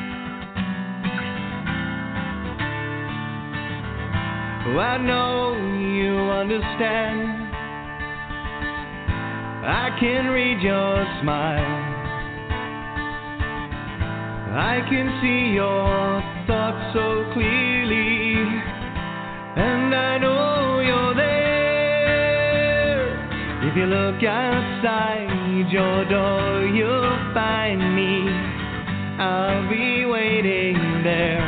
Oh, I know you understand. I can read your smile. I can see your thoughts so clearly, and I know you're there. If you look outside your door, you'll find me. I'll be waiting there.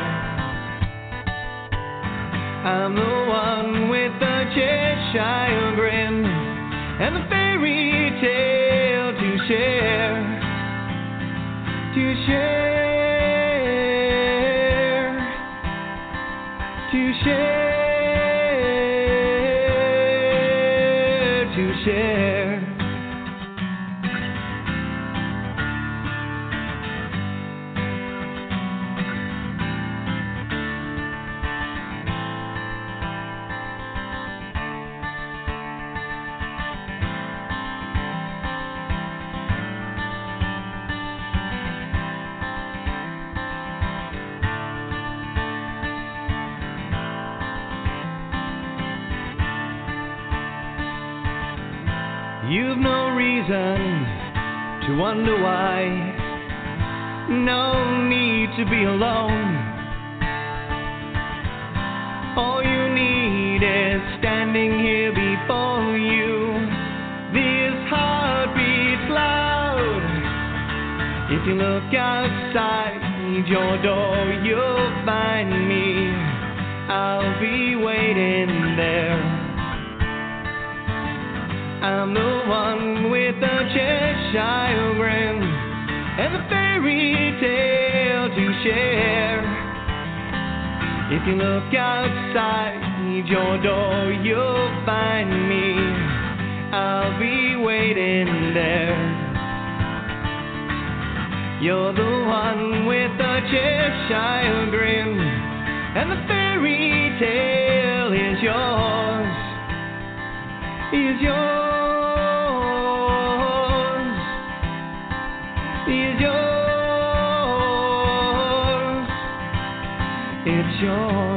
I'm the one with the Cheshire grin and the fairy tale to share, to share, to share, to share. You've no reason to wonder why. No need to be alone. All you need is standing here before you. This heart beats loud. If you look outside your door, you'll find me. I'll be waiting there. I'm the one with the Cheshire grin and the fairy tale to share. If you look outside your door, you'll find me. I'll be waiting there. You're the one with the Cheshire grin and the fairy tale is yours, is yours. Is yours, it's yours.